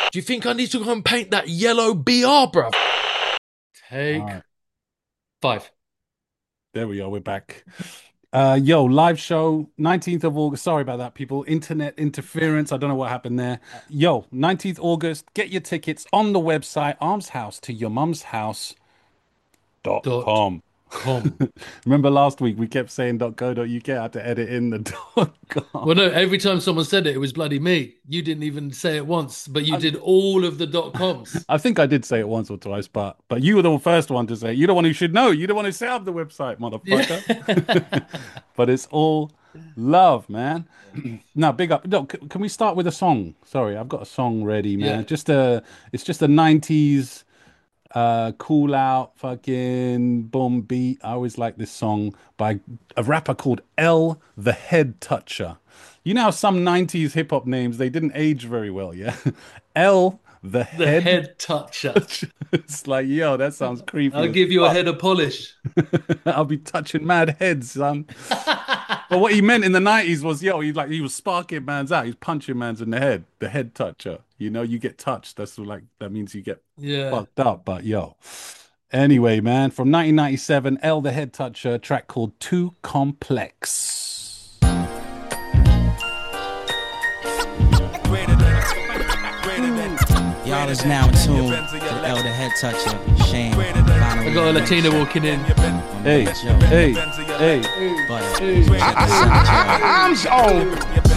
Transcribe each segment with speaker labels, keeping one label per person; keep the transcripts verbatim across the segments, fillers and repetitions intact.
Speaker 1: Do you think I need to go and paint that yellow B R, bruv?
Speaker 2: All
Speaker 1: Take
Speaker 2: right,
Speaker 1: five.
Speaker 2: there we are. We're back. Uh, yo, live show, nineteenth of August. Sorry about that, people. Internet interference. I don't know what happened there. Yo, nineteenth August. Get your tickets on the website, arms house to your mum's house dot
Speaker 1: Dot
Speaker 2: com.
Speaker 1: com.
Speaker 2: Remember last week we kept saying .co.uk. I had to edit in the
Speaker 1: Well,
Speaker 2: .com.
Speaker 1: no, every time someone said it, it was bloody me. You didn't even say it once, but you
Speaker 2: I,
Speaker 1: did all of the dot coms.
Speaker 2: I think I did say it once or twice, but but you were the first one to say it. You're the one who should know. You're the one who set up the website,
Speaker 1: Yeah.
Speaker 2: motherfucker. But it's all love, man. Now, big up. No, c- can we start with a song? Sorry, I've got a song ready,
Speaker 1: Yeah.
Speaker 2: man. Just a, it's just a nineties uh cool out fucking boom beat. I always like this song by a rapper called L the Head Toucher. You know how some nineties hip hop names they didn't age very well, yeah? L the
Speaker 1: The
Speaker 2: Head
Speaker 1: head toucher.
Speaker 2: Toucher. It's like, yo, that sounds creepy
Speaker 1: I'll
Speaker 2: as
Speaker 1: give you a
Speaker 2: fuck.
Speaker 1: head of polish.
Speaker 2: I'll be touching mad heads, son. But what he meant in the nineties was, yo, he like he was sparking man's out. He's punching man's in the head, the head toucher. You know, you get touched. That's like that means you get
Speaker 1: Yeah.
Speaker 2: fucked up. But yo, anyway, man, from nineteen ninety-seven, L the Head Toucher, a track called Too Complex.
Speaker 3: Y'all is now in tune to the Elder Head Toucher, Shane, Final
Speaker 1: I got a
Speaker 3: Revenge.
Speaker 1: Latina walking in.
Speaker 2: Hey,
Speaker 3: Yo,
Speaker 2: hey, hey.
Speaker 3: but check this out,
Speaker 4: Arms on.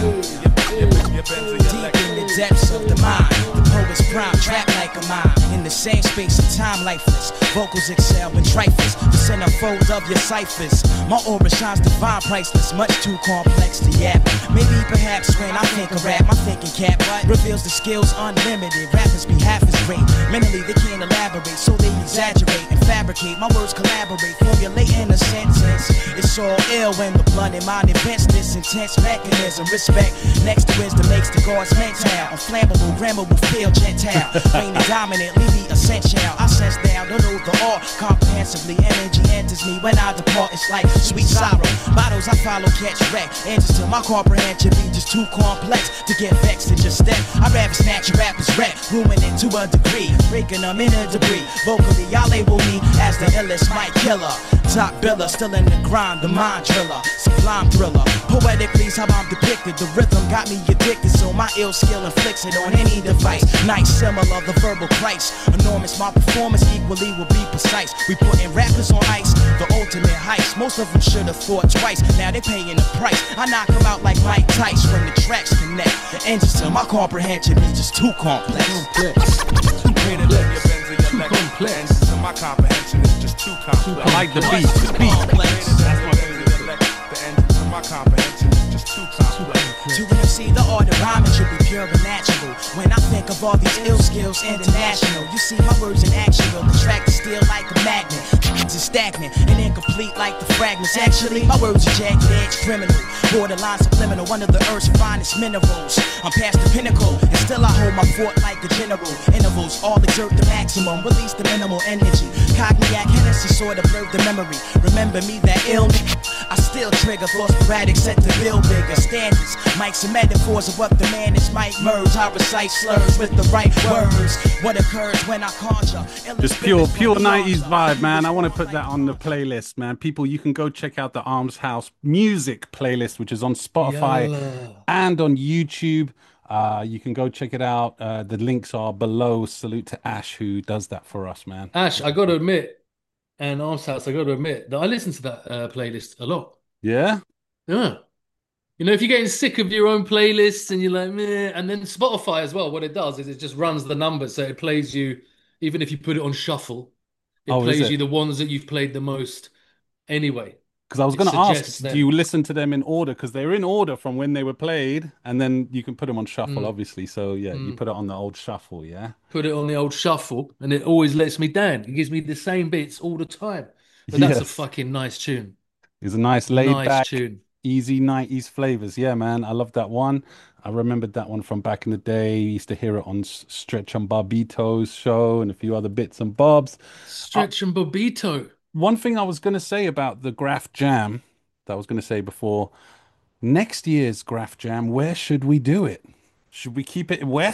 Speaker 3: deep in the depths of the mind. The poet's prime trap like a mine. In the same space and time, lifeless. Vocals excel in trifles. The centerfold of your ciphers. My aura shines divine, priceless. Much too complex to yap. Maybe perhaps when I think of rap, my thinking cap reveals the skills unlimited. Rappers be half as great. Mentally, they can't elaborate, so they exaggerate and fabricate. My words collaborate, formulating a sentence. It's all ill when the blunt in mind invents this intense mechanism. Respect next to wisdom makes the gods mental. Unflammable, grammar will feel gentile. Reigning dominant, leave me essential. I sense down, don't know the all comprehensively. Energy enters me when I depart. It's like sweet sorrow. Bottles I follow, catch wreck. Answers to my comprehension be just too complex to get vexed and just step. I'd rather snatch a rapper's rap, ruminant to a degree, breaking them in a debris. Vocally, y'all label me as the illest mic killer. Top biller, still in the grind, the mind driller, sublime thriller. Poetically, how I'm depicted. The rhythm got me addicted, so my ill skill inflicts it on any device. Nice, similar, the verbal price. Enormous, my performance equally will be precise. We putting rappers on ice, the ultimate heist. Most of them should have thought twice, now they paying the price. I knock them out like Mike Tyson when the tracks connect. The engines to my comprehension is just too complex.
Speaker 1: Complex. Too complex. Too complex.
Speaker 4: To my comprehension is just too complex.
Speaker 2: I like the beat, the beat.
Speaker 3: Complex.
Speaker 4: That's my intellect. The engine to my comprehension is just too complex.
Speaker 3: To M C, the art of rhyming should be pure and natural. When I think of all these ill skills, international. You see my words in action will attract the steel like a magnet. It's stagnant and incomplete like the fragments. Actually, my words are jagged edge criminal. Borderline subliminal, one of the earth's finest minerals. I'm past the pinnacle, and still I hold my fort like a general. Intervals all exert the maximum, release the minimal energy. Cogniac Hennessy sort of blurred the memory. Remember me, that ill I still trigger thoughts sporadic, set to build bigger standards. Mics and metaphors of what the man is might merge. I recite slurs with the right words. What occurs when I conjure.
Speaker 2: Just pure, pure nineties vibe, man. I want to put that on the playlist, man. People, you can go check out the Arms House music playlist, which is on Spotify
Speaker 1: Yalla.
Speaker 2: and on YouTube. Uh, you can go check it out. Uh, the links are below. Salute to Ash, who does that for us, man.
Speaker 1: Ash, I got to admit, and Arms House, I got to admit that I listen to that uh, playlist a lot.
Speaker 2: Yeah?
Speaker 1: Yeah. You know, if you're getting sick of your own playlists and you're like, meh, and then Spotify as well, what it does is it just runs the numbers. So it plays you, even if you put it on shuffle, it
Speaker 2: Oh, is
Speaker 1: plays
Speaker 2: it?
Speaker 1: you the ones that you've played the most anyway.
Speaker 2: Because I was
Speaker 1: It
Speaker 2: going to ask,
Speaker 1: suggests
Speaker 2: do you
Speaker 1: them.
Speaker 2: listen to them in order? Because they're in order from when they were played, and then you can put them on shuffle,
Speaker 1: Mm,
Speaker 2: obviously. So yeah, you
Speaker 1: mm.
Speaker 2: put it on the old shuffle, yeah?
Speaker 1: Put it on the old shuffle, and it always lets me down. It gives me the same bits all the time. But that's a
Speaker 2: Yes.
Speaker 1: fucking nice tune.
Speaker 2: It's a nice laid
Speaker 1: Nice
Speaker 2: back,
Speaker 1: tune.
Speaker 2: easy nineties flavors. Yeah, man. I love that one. I remembered that one from back in the day. Used to hear it on S- Stretch and Barbito's show and a few other bits and bobs. Uh,
Speaker 1: Stretch and Bobito.
Speaker 2: one thing I was going to say about the Graph Jam that I was going to say before, next year's Graph Jam, where should we do it? Should we keep it west?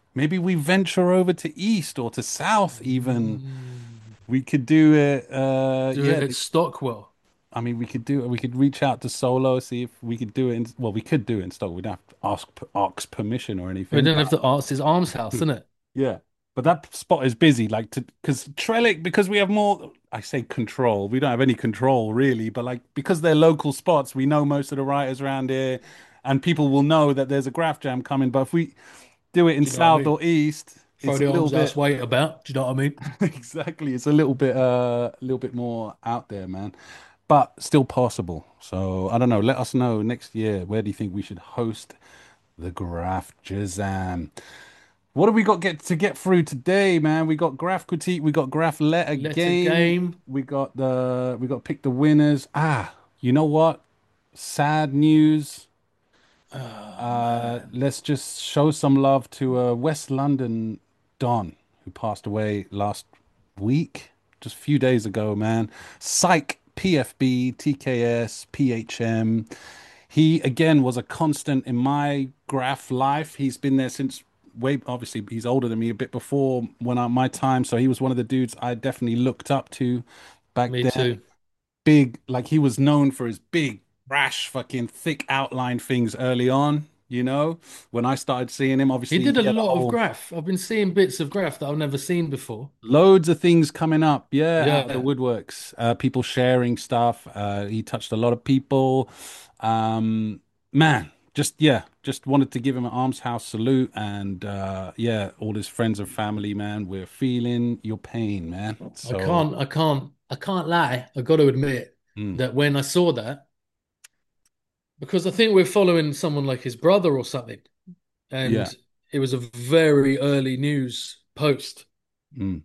Speaker 2: Maybe we venture over to east or to south even.
Speaker 1: Mm.
Speaker 2: We could do it. Uh,
Speaker 1: Do
Speaker 2: yeah,
Speaker 1: it at Stockwell.
Speaker 2: I mean, we could do it. We could reach out to Solo, see if we could do it. In, well, we could do it in stock. We'd have to ask ask permission or
Speaker 1: We
Speaker 2: anything.
Speaker 1: don't
Speaker 2: But
Speaker 1: have to ask his arms house, isn't it?
Speaker 2: yeah, but that spot is busy. Like to because Trellick, because we have more. I say control. We don't have any control really, but like because they're local spots, we know most of the writers around here, and people will know that there's a graph jam coming. But if we do it in
Speaker 1: Do you know what I
Speaker 2: south
Speaker 1: mean?
Speaker 2: or east,
Speaker 1: Throw
Speaker 2: it's a
Speaker 1: the
Speaker 2: little
Speaker 1: arms house
Speaker 2: bit
Speaker 1: weight about. Do you know what I mean?
Speaker 2: exactly. It's a little bit uh, a little bit more out there, man, but still possible. So I don't know. Let us know next year. Where do you think we should host the Graph Jazam? What do we got get to get through today, man? We got Graph Critique, we got Graph Letter
Speaker 1: Letter
Speaker 2: Game,
Speaker 1: game.
Speaker 2: we got the we got Pick the Winners. Ah, you know what? Sad news.
Speaker 1: Oh,
Speaker 2: Uh,
Speaker 1: man.
Speaker 2: let's just show some love to a West London Don who passed away last week, just a few days ago, man. Psych, P F B, T K S, P H M. He again was a constant in my graph life. He's been there since way, obviously he's older than me, a bit before when I my time. So he was one of the dudes I definitely looked up to back
Speaker 1: Me
Speaker 2: then.
Speaker 1: too.
Speaker 2: Big, like he was known for his big, brash, fucking thick outline things early on. You know, when I started seeing him,
Speaker 1: He
Speaker 2: obviously
Speaker 1: did a
Speaker 2: he had a
Speaker 1: lot of
Speaker 2: whole
Speaker 1: graph. I've been seeing bits of graph that I've never seen before.
Speaker 2: loads of things coming up. Yeah, out of the
Speaker 1: Yeah.
Speaker 2: woodworks. Uh, people sharing stuff. Uh, he touched a lot of people. Um, man, just yeah, just wanted to give him an arms house salute, and uh, yeah, all his friends and family, man. We're feeling your pain, man.
Speaker 1: I
Speaker 2: So.
Speaker 1: can't, I can't, I can't lie. I got to admit
Speaker 2: Mm.
Speaker 1: that when I saw that, because I think we're following someone like his brother or something,
Speaker 2: Yeah.
Speaker 1: and it was a very early news post.
Speaker 2: Mm.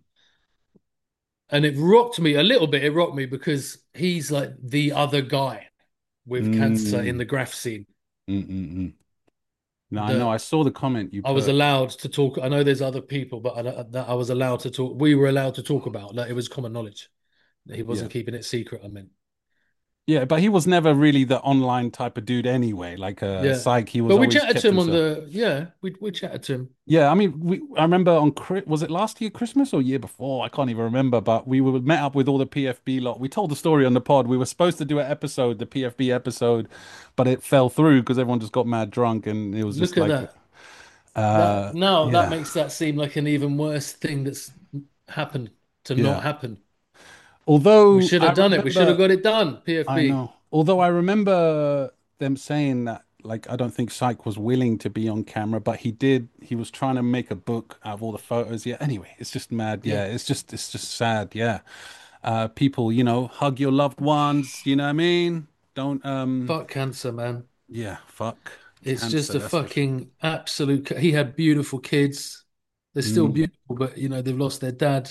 Speaker 1: And it rocked me a little bit. It rocked me because he's like the other guy with cancer in
Speaker 2: Mm.
Speaker 1: the graph scene
Speaker 2: Mm, mm, mm. No, I know.
Speaker 1: that
Speaker 2: I saw the comment you
Speaker 1: I was
Speaker 2: put.
Speaker 1: allowed to talk. I know there's other people, but I, that I was allowed to talk. We were allowed to talk about that. It was common knowledge that he
Speaker 2: Yeah.
Speaker 1: wasn't keeping it secret. I mean,
Speaker 2: Yeah, but he was never really the online type of dude anyway. Like uh
Speaker 1: yeah.
Speaker 2: Psych, he was
Speaker 1: But we
Speaker 2: always
Speaker 1: chatted to
Speaker 2: kept
Speaker 1: him on
Speaker 2: himself.
Speaker 1: the yeah. We we chatted to him.
Speaker 2: Yeah, I mean, we I remember on Chri- was it last year Christmas or year before? I can't even remember, but we were met up with all the P F B lot. We told the story on the pod. We were supposed to do an episode, the P F B episode, but it fell through because everyone just got mad drunk and it was just
Speaker 1: Look at
Speaker 2: like
Speaker 1: that. That
Speaker 2: uh
Speaker 1: now that
Speaker 2: yeah.
Speaker 1: makes that seem like an even worse thing that's happened to not
Speaker 2: Yeah.
Speaker 1: happen. We
Speaker 2: Although
Speaker 1: should
Speaker 2: I
Speaker 1: have done it. We should have
Speaker 2: remember
Speaker 1: got it done.
Speaker 2: I
Speaker 1: P F B.
Speaker 2: know. Although I remember them saying that, like, I don't think Syke was willing to be on camera, but he did. He was trying to make a book out of all the photos. Yeah. Anyway, it's just mad.
Speaker 1: Yeah.
Speaker 2: Yeah. It's just, it's just sad. Yeah. Uh, people, you know, hug your loved ones. You know what I mean? Don't, um,
Speaker 1: Fuck cancer, man.
Speaker 2: yeah, fuck
Speaker 1: It's just
Speaker 2: cancer.
Speaker 1: a
Speaker 2: That's for sure.
Speaker 1: fucking absolute. He had beautiful kids. They're still
Speaker 2: Mm.
Speaker 1: beautiful, but you know they've lost their dad.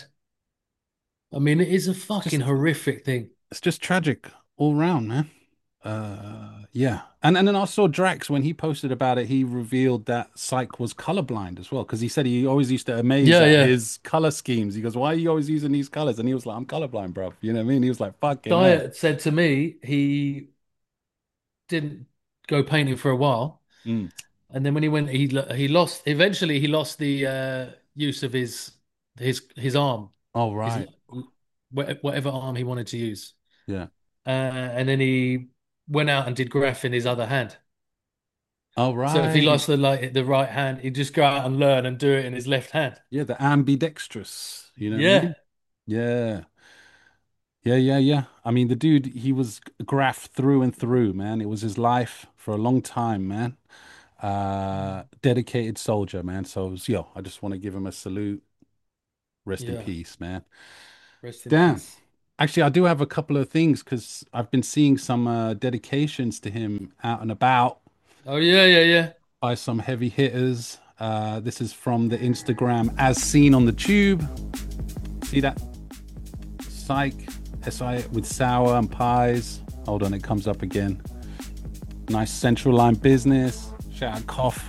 Speaker 1: I mean, it is a fucking
Speaker 2: Just,
Speaker 1: horrific thing.
Speaker 2: it's just tragic all round, man. Uh, yeah, and and then I saw Drax when he posted about it. He revealed that Psych was colorblind as well because he said he always used to amaze
Speaker 1: Yeah,
Speaker 2: at
Speaker 1: yeah.
Speaker 2: his color schemes. He goes, "Why are you always using these colors?" And he was like, "I'm colorblind, bro." You know what I mean? He was like, "Fucking hell."
Speaker 1: Diet said to me he didn't go painting for a while,
Speaker 2: Mm.
Speaker 1: and then when he went, he lo- he lost. Eventually, he lost the uh, use of his his his arm,
Speaker 2: All
Speaker 1: his
Speaker 2: right.
Speaker 1: wh- whatever arm he wanted to use,
Speaker 2: Yeah.
Speaker 1: uh, and then he went out and did graph in his other hand.
Speaker 2: All
Speaker 1: So if he
Speaker 2: right.
Speaker 1: lost the like the right hand, he'd just go out and learn and do it in his left hand.
Speaker 2: Yeah, the ambidextrous. You know what I
Speaker 1: Yeah,
Speaker 2: mean? Yeah. Yeah, yeah, yeah. I mean, the dude, he was graph through and through, man. It was his life for a long time, man. Uh, dedicated soldier, man. So, yo, I just want to give him a salute. Rest in
Speaker 1: yeah.
Speaker 2: peace, man.
Speaker 1: Rest in
Speaker 2: Damn.
Speaker 1: peace.
Speaker 2: Actually, I do have a couple of things because I've been seeing some uh, dedications to him out and about
Speaker 1: Oh yeah, yeah, yeah.
Speaker 2: by some heavy hitters. Uh, this is from the Instagram as seen on the tube. See that? Psych, S I with sour and pies. Hold on, it comes up again. Nice central line business. Shout out cough.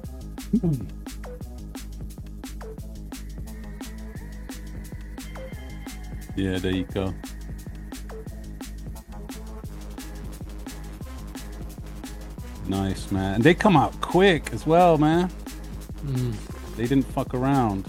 Speaker 2: Yeah, there you go. Nice, man. And they come out quick as well, man.
Speaker 1: Mm.
Speaker 2: They didn't fuck around.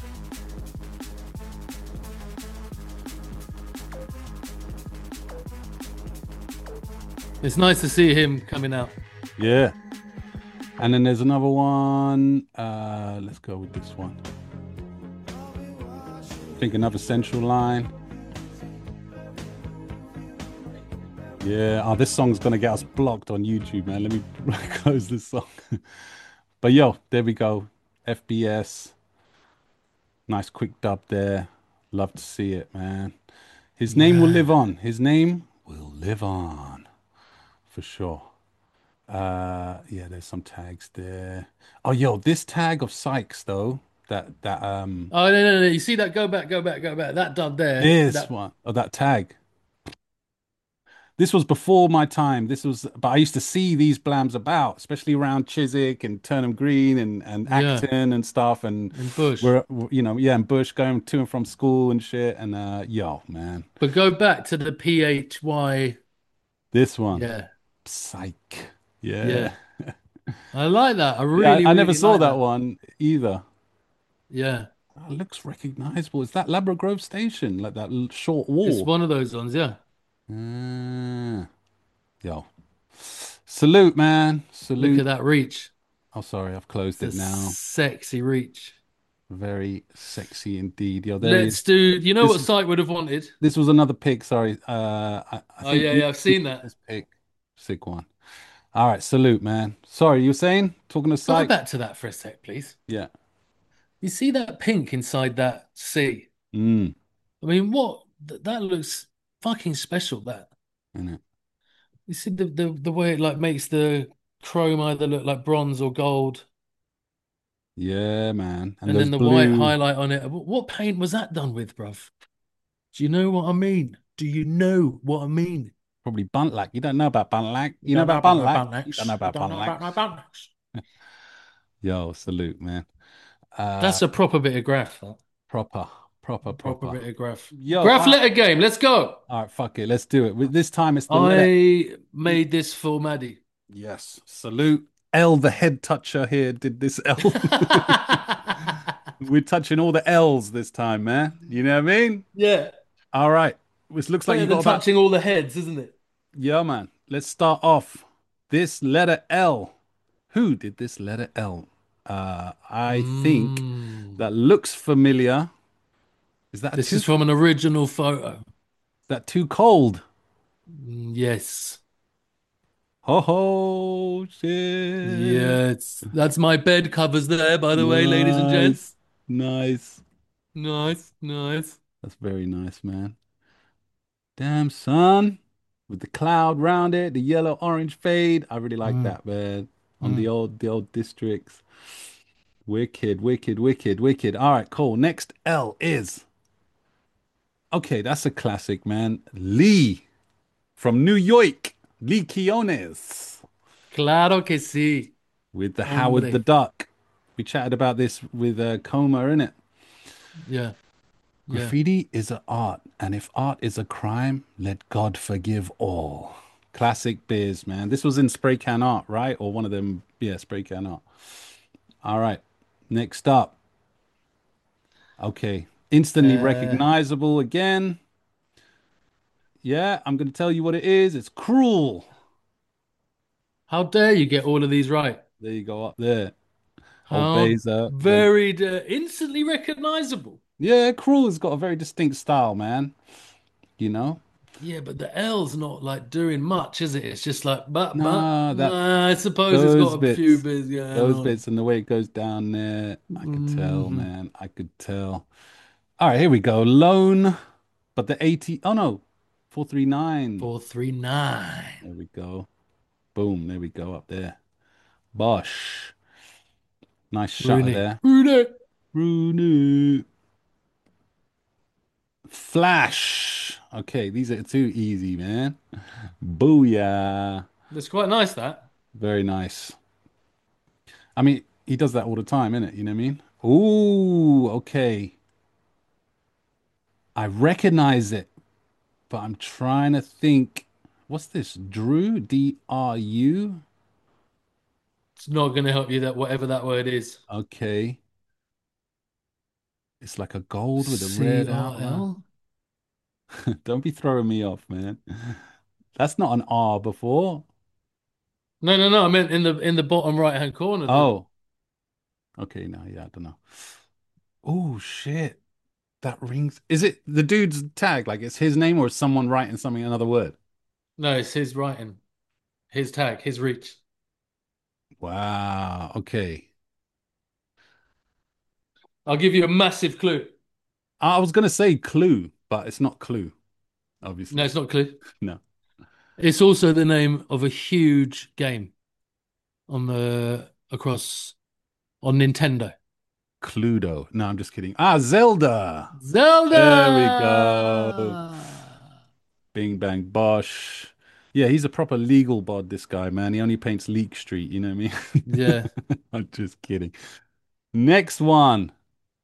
Speaker 1: It's nice to see him coming out.
Speaker 2: Yeah. And then there's another one. Uh, let's go with this one. I think another Central Line. Yeah. Oh, this song's gonna get us blocked on YouTube, man. Let me close this song. But yo, there we go. F B S. Nice quick dub there. Love to see it, man. His name will live on. His name will live on for sure. Uh, yeah, there's some tags there. Oh, yo, this tag of Sykes though. That that um
Speaker 1: Oh no, no, no! You see that? Go back, go back, go back. That dub there.
Speaker 2: this
Speaker 1: That
Speaker 2: one. Oh, that tag. This was before my time. This was, but I used to see these blams about, especially around Chiswick and Turnham Green and and
Speaker 1: yeah,
Speaker 2: Acton and stuff. And
Speaker 1: and Bush.
Speaker 2: we're, you know, yeah, and Bush going to and from school and shit. And uh, yo, man,
Speaker 1: But go back to the P H Y.
Speaker 2: this one,
Speaker 1: Yeah,
Speaker 2: Psych. Yeah,
Speaker 1: yeah. I like that. I
Speaker 2: yeah.
Speaker 1: really,
Speaker 2: I, I never
Speaker 1: really
Speaker 2: saw
Speaker 1: like
Speaker 2: that
Speaker 1: that.
Speaker 2: one either.
Speaker 1: Yeah,
Speaker 2: Oh, it looks recognizable. Is that Labrador Grove Station? Like that l- short
Speaker 1: it's
Speaker 2: wall?
Speaker 1: one of those ones. Yeah.
Speaker 2: Ah, yo, salute, man.
Speaker 1: Look at
Speaker 2: Salute.
Speaker 1: that reach.
Speaker 2: Oh, sorry, I've closed
Speaker 1: The
Speaker 2: it now.
Speaker 1: sexy reach.
Speaker 2: Very sexy indeed. Yo, there he
Speaker 1: Let's
Speaker 2: is.
Speaker 1: do. You know
Speaker 2: This
Speaker 1: what site would have wanted?
Speaker 2: this was another pick. Sorry. Uh, I, I
Speaker 1: Oh
Speaker 2: think
Speaker 1: yeah, yeah. I've seen that.
Speaker 2: this pick. Sick one. All right, salute, man. Sorry, you were saying? Talking to
Speaker 1: Go
Speaker 2: Psych?
Speaker 1: back to that for a sec, please.
Speaker 2: Yeah.
Speaker 1: You see that pink inside that C?
Speaker 2: Mm.
Speaker 1: I mean, what? Th- That looks fucking special. That.
Speaker 2: Innit?
Speaker 1: You see the, the the way it like makes the chrome either look like bronze or gold,
Speaker 2: Yeah, man. And
Speaker 1: and
Speaker 2: those
Speaker 1: then the white
Speaker 2: blue,
Speaker 1: highlight on it. Wh- What paint was that done with, bruv? Do you know what I mean? Do you know what I mean?
Speaker 2: probably Buntlack. You don't know about Buntlack.
Speaker 1: You
Speaker 2: You know
Speaker 1: don't know
Speaker 2: about
Speaker 1: about no
Speaker 2: Buntlack. You don't
Speaker 1: Boundlex.
Speaker 2: know
Speaker 1: You
Speaker 2: about
Speaker 1: don't know
Speaker 2: Buntlack.
Speaker 1: about no Boundlex.
Speaker 2: Yo, salute, man. Uh,
Speaker 1: That's a proper bit of graph. That.
Speaker 2: proper, proper,
Speaker 1: Proper
Speaker 2: proper.
Speaker 1: bit of graph.
Speaker 2: Yo,
Speaker 1: Graph
Speaker 2: uh,
Speaker 1: letter game. Let's go.
Speaker 2: all right, fuck it. Let's do it. With this time, it's the letter.
Speaker 1: I made this for Maddie.
Speaker 2: Yes. Salute. L, the head toucher here, did this L. We're touching all the L's this time, man. You know what I mean?
Speaker 1: Yeah.
Speaker 2: All right. Which looks like
Speaker 1: Better
Speaker 2: you got
Speaker 1: than
Speaker 2: about.
Speaker 1: touching all the heads, isn't it?
Speaker 2: Yeah, man. Let's start off. This letter L. Who did this letter L? Uh, I think
Speaker 1: Mm.
Speaker 2: that looks familiar. Is that a
Speaker 1: This
Speaker 2: too,
Speaker 1: is
Speaker 2: is
Speaker 1: from an original photo.
Speaker 2: that too cold?
Speaker 1: Mm, yes.
Speaker 2: Ho ho shit.
Speaker 1: Yes. That's my bed covers there, by the way, ladies and
Speaker 2: Nice.
Speaker 1: gents.
Speaker 2: Nice.
Speaker 1: Nice, nice.
Speaker 2: That's very nice, man. Damn, son. With the cloud round it, the yellow orange fade. I really like
Speaker 1: Mm,
Speaker 2: that, man. On the
Speaker 1: mm.
Speaker 2: old the old districts. Wicked, wicked, wicked, wicked. All right, cool. Next L is okay, that's a classic, man. Lee from New York. Lee Quiones
Speaker 1: Claro que sí,
Speaker 2: with the Howard the
Speaker 1: hombre.
Speaker 2: Duck. We chatted about this with uh, Coma, innit?
Speaker 1: Yeah, yeah.
Speaker 2: Graffiti is an art, and if art is a crime, let God forgive all. Classic Biz, man. This was in Spray Can Art, right? Or one of them, yeah, Spray Can Art. All right. Next up. Okay. Instantly
Speaker 1: Uh,
Speaker 2: recognizable again. Yeah, I'm going to tell you what it is. It's Cruel.
Speaker 1: how dare you get all of these right?
Speaker 2: There you go, up there. Old
Speaker 1: How
Speaker 2: Beza. When...
Speaker 1: very uh, instantly recognizable.
Speaker 2: Yeah, Cruel has got a very distinct style, man. You know?
Speaker 1: Yeah, but the L's not like doing much, is it? It's just like, but, but,
Speaker 2: Nah, that
Speaker 1: nah, I suppose it's
Speaker 2: those
Speaker 1: got a few
Speaker 2: bits,
Speaker 1: bits going
Speaker 2: those
Speaker 1: on.
Speaker 2: bits and the way it goes down there, I could tell,
Speaker 1: Mhm.
Speaker 2: man. I could tell. All right, here we go. Lone, but the eighty. Oh no, four three nine.
Speaker 1: four three nine.
Speaker 2: There we go. Boom. There we go up there. Bosh. Nice shutter
Speaker 1: Rooney.
Speaker 2: there.
Speaker 1: Rooney.
Speaker 2: Rooney. Flash. Okay, these are too easy, man. Booyah.
Speaker 1: That's quite nice, that.
Speaker 2: Very nice. I mean, he does that all the time, innit? You know what I mean? Ooh, okay. I recognize it, but I'm trying to think. What's this? Drew? D R U?
Speaker 1: It's not going to help you that whatever that word is.
Speaker 2: Okay. It's like a gold with a red outline.
Speaker 1: C R L?
Speaker 2: Don't be throwing me off, man. That's not an R before.
Speaker 1: No, no, no. I meant in the in the bottom right hand corner. The
Speaker 2: Oh, okay. Now, yeah, I don't know. Oh, shit. That rings. Is it the dude's tag? Like it's his name or is someone writing something, another word?
Speaker 1: no, it's his writing, his tag, his reach.
Speaker 2: Wow. Okay.
Speaker 1: I'll give you a massive clue.
Speaker 2: I was gonna say Clue, but it's not Clue,
Speaker 1: No,
Speaker 2: obviously.
Speaker 1: it's not Clue.
Speaker 2: No.
Speaker 1: It's also the name of a huge game on the across on Nintendo.
Speaker 2: Cluedo. No, I'm just kidding. Ah, Zelda.
Speaker 1: Zelda!
Speaker 2: There we go. Bing bang bosh. Yeah, he's a proper legal bod, this guy, man. He only paints Leek Street, you know what I
Speaker 1: Yeah.
Speaker 2: mean? I'm just kidding. Next one.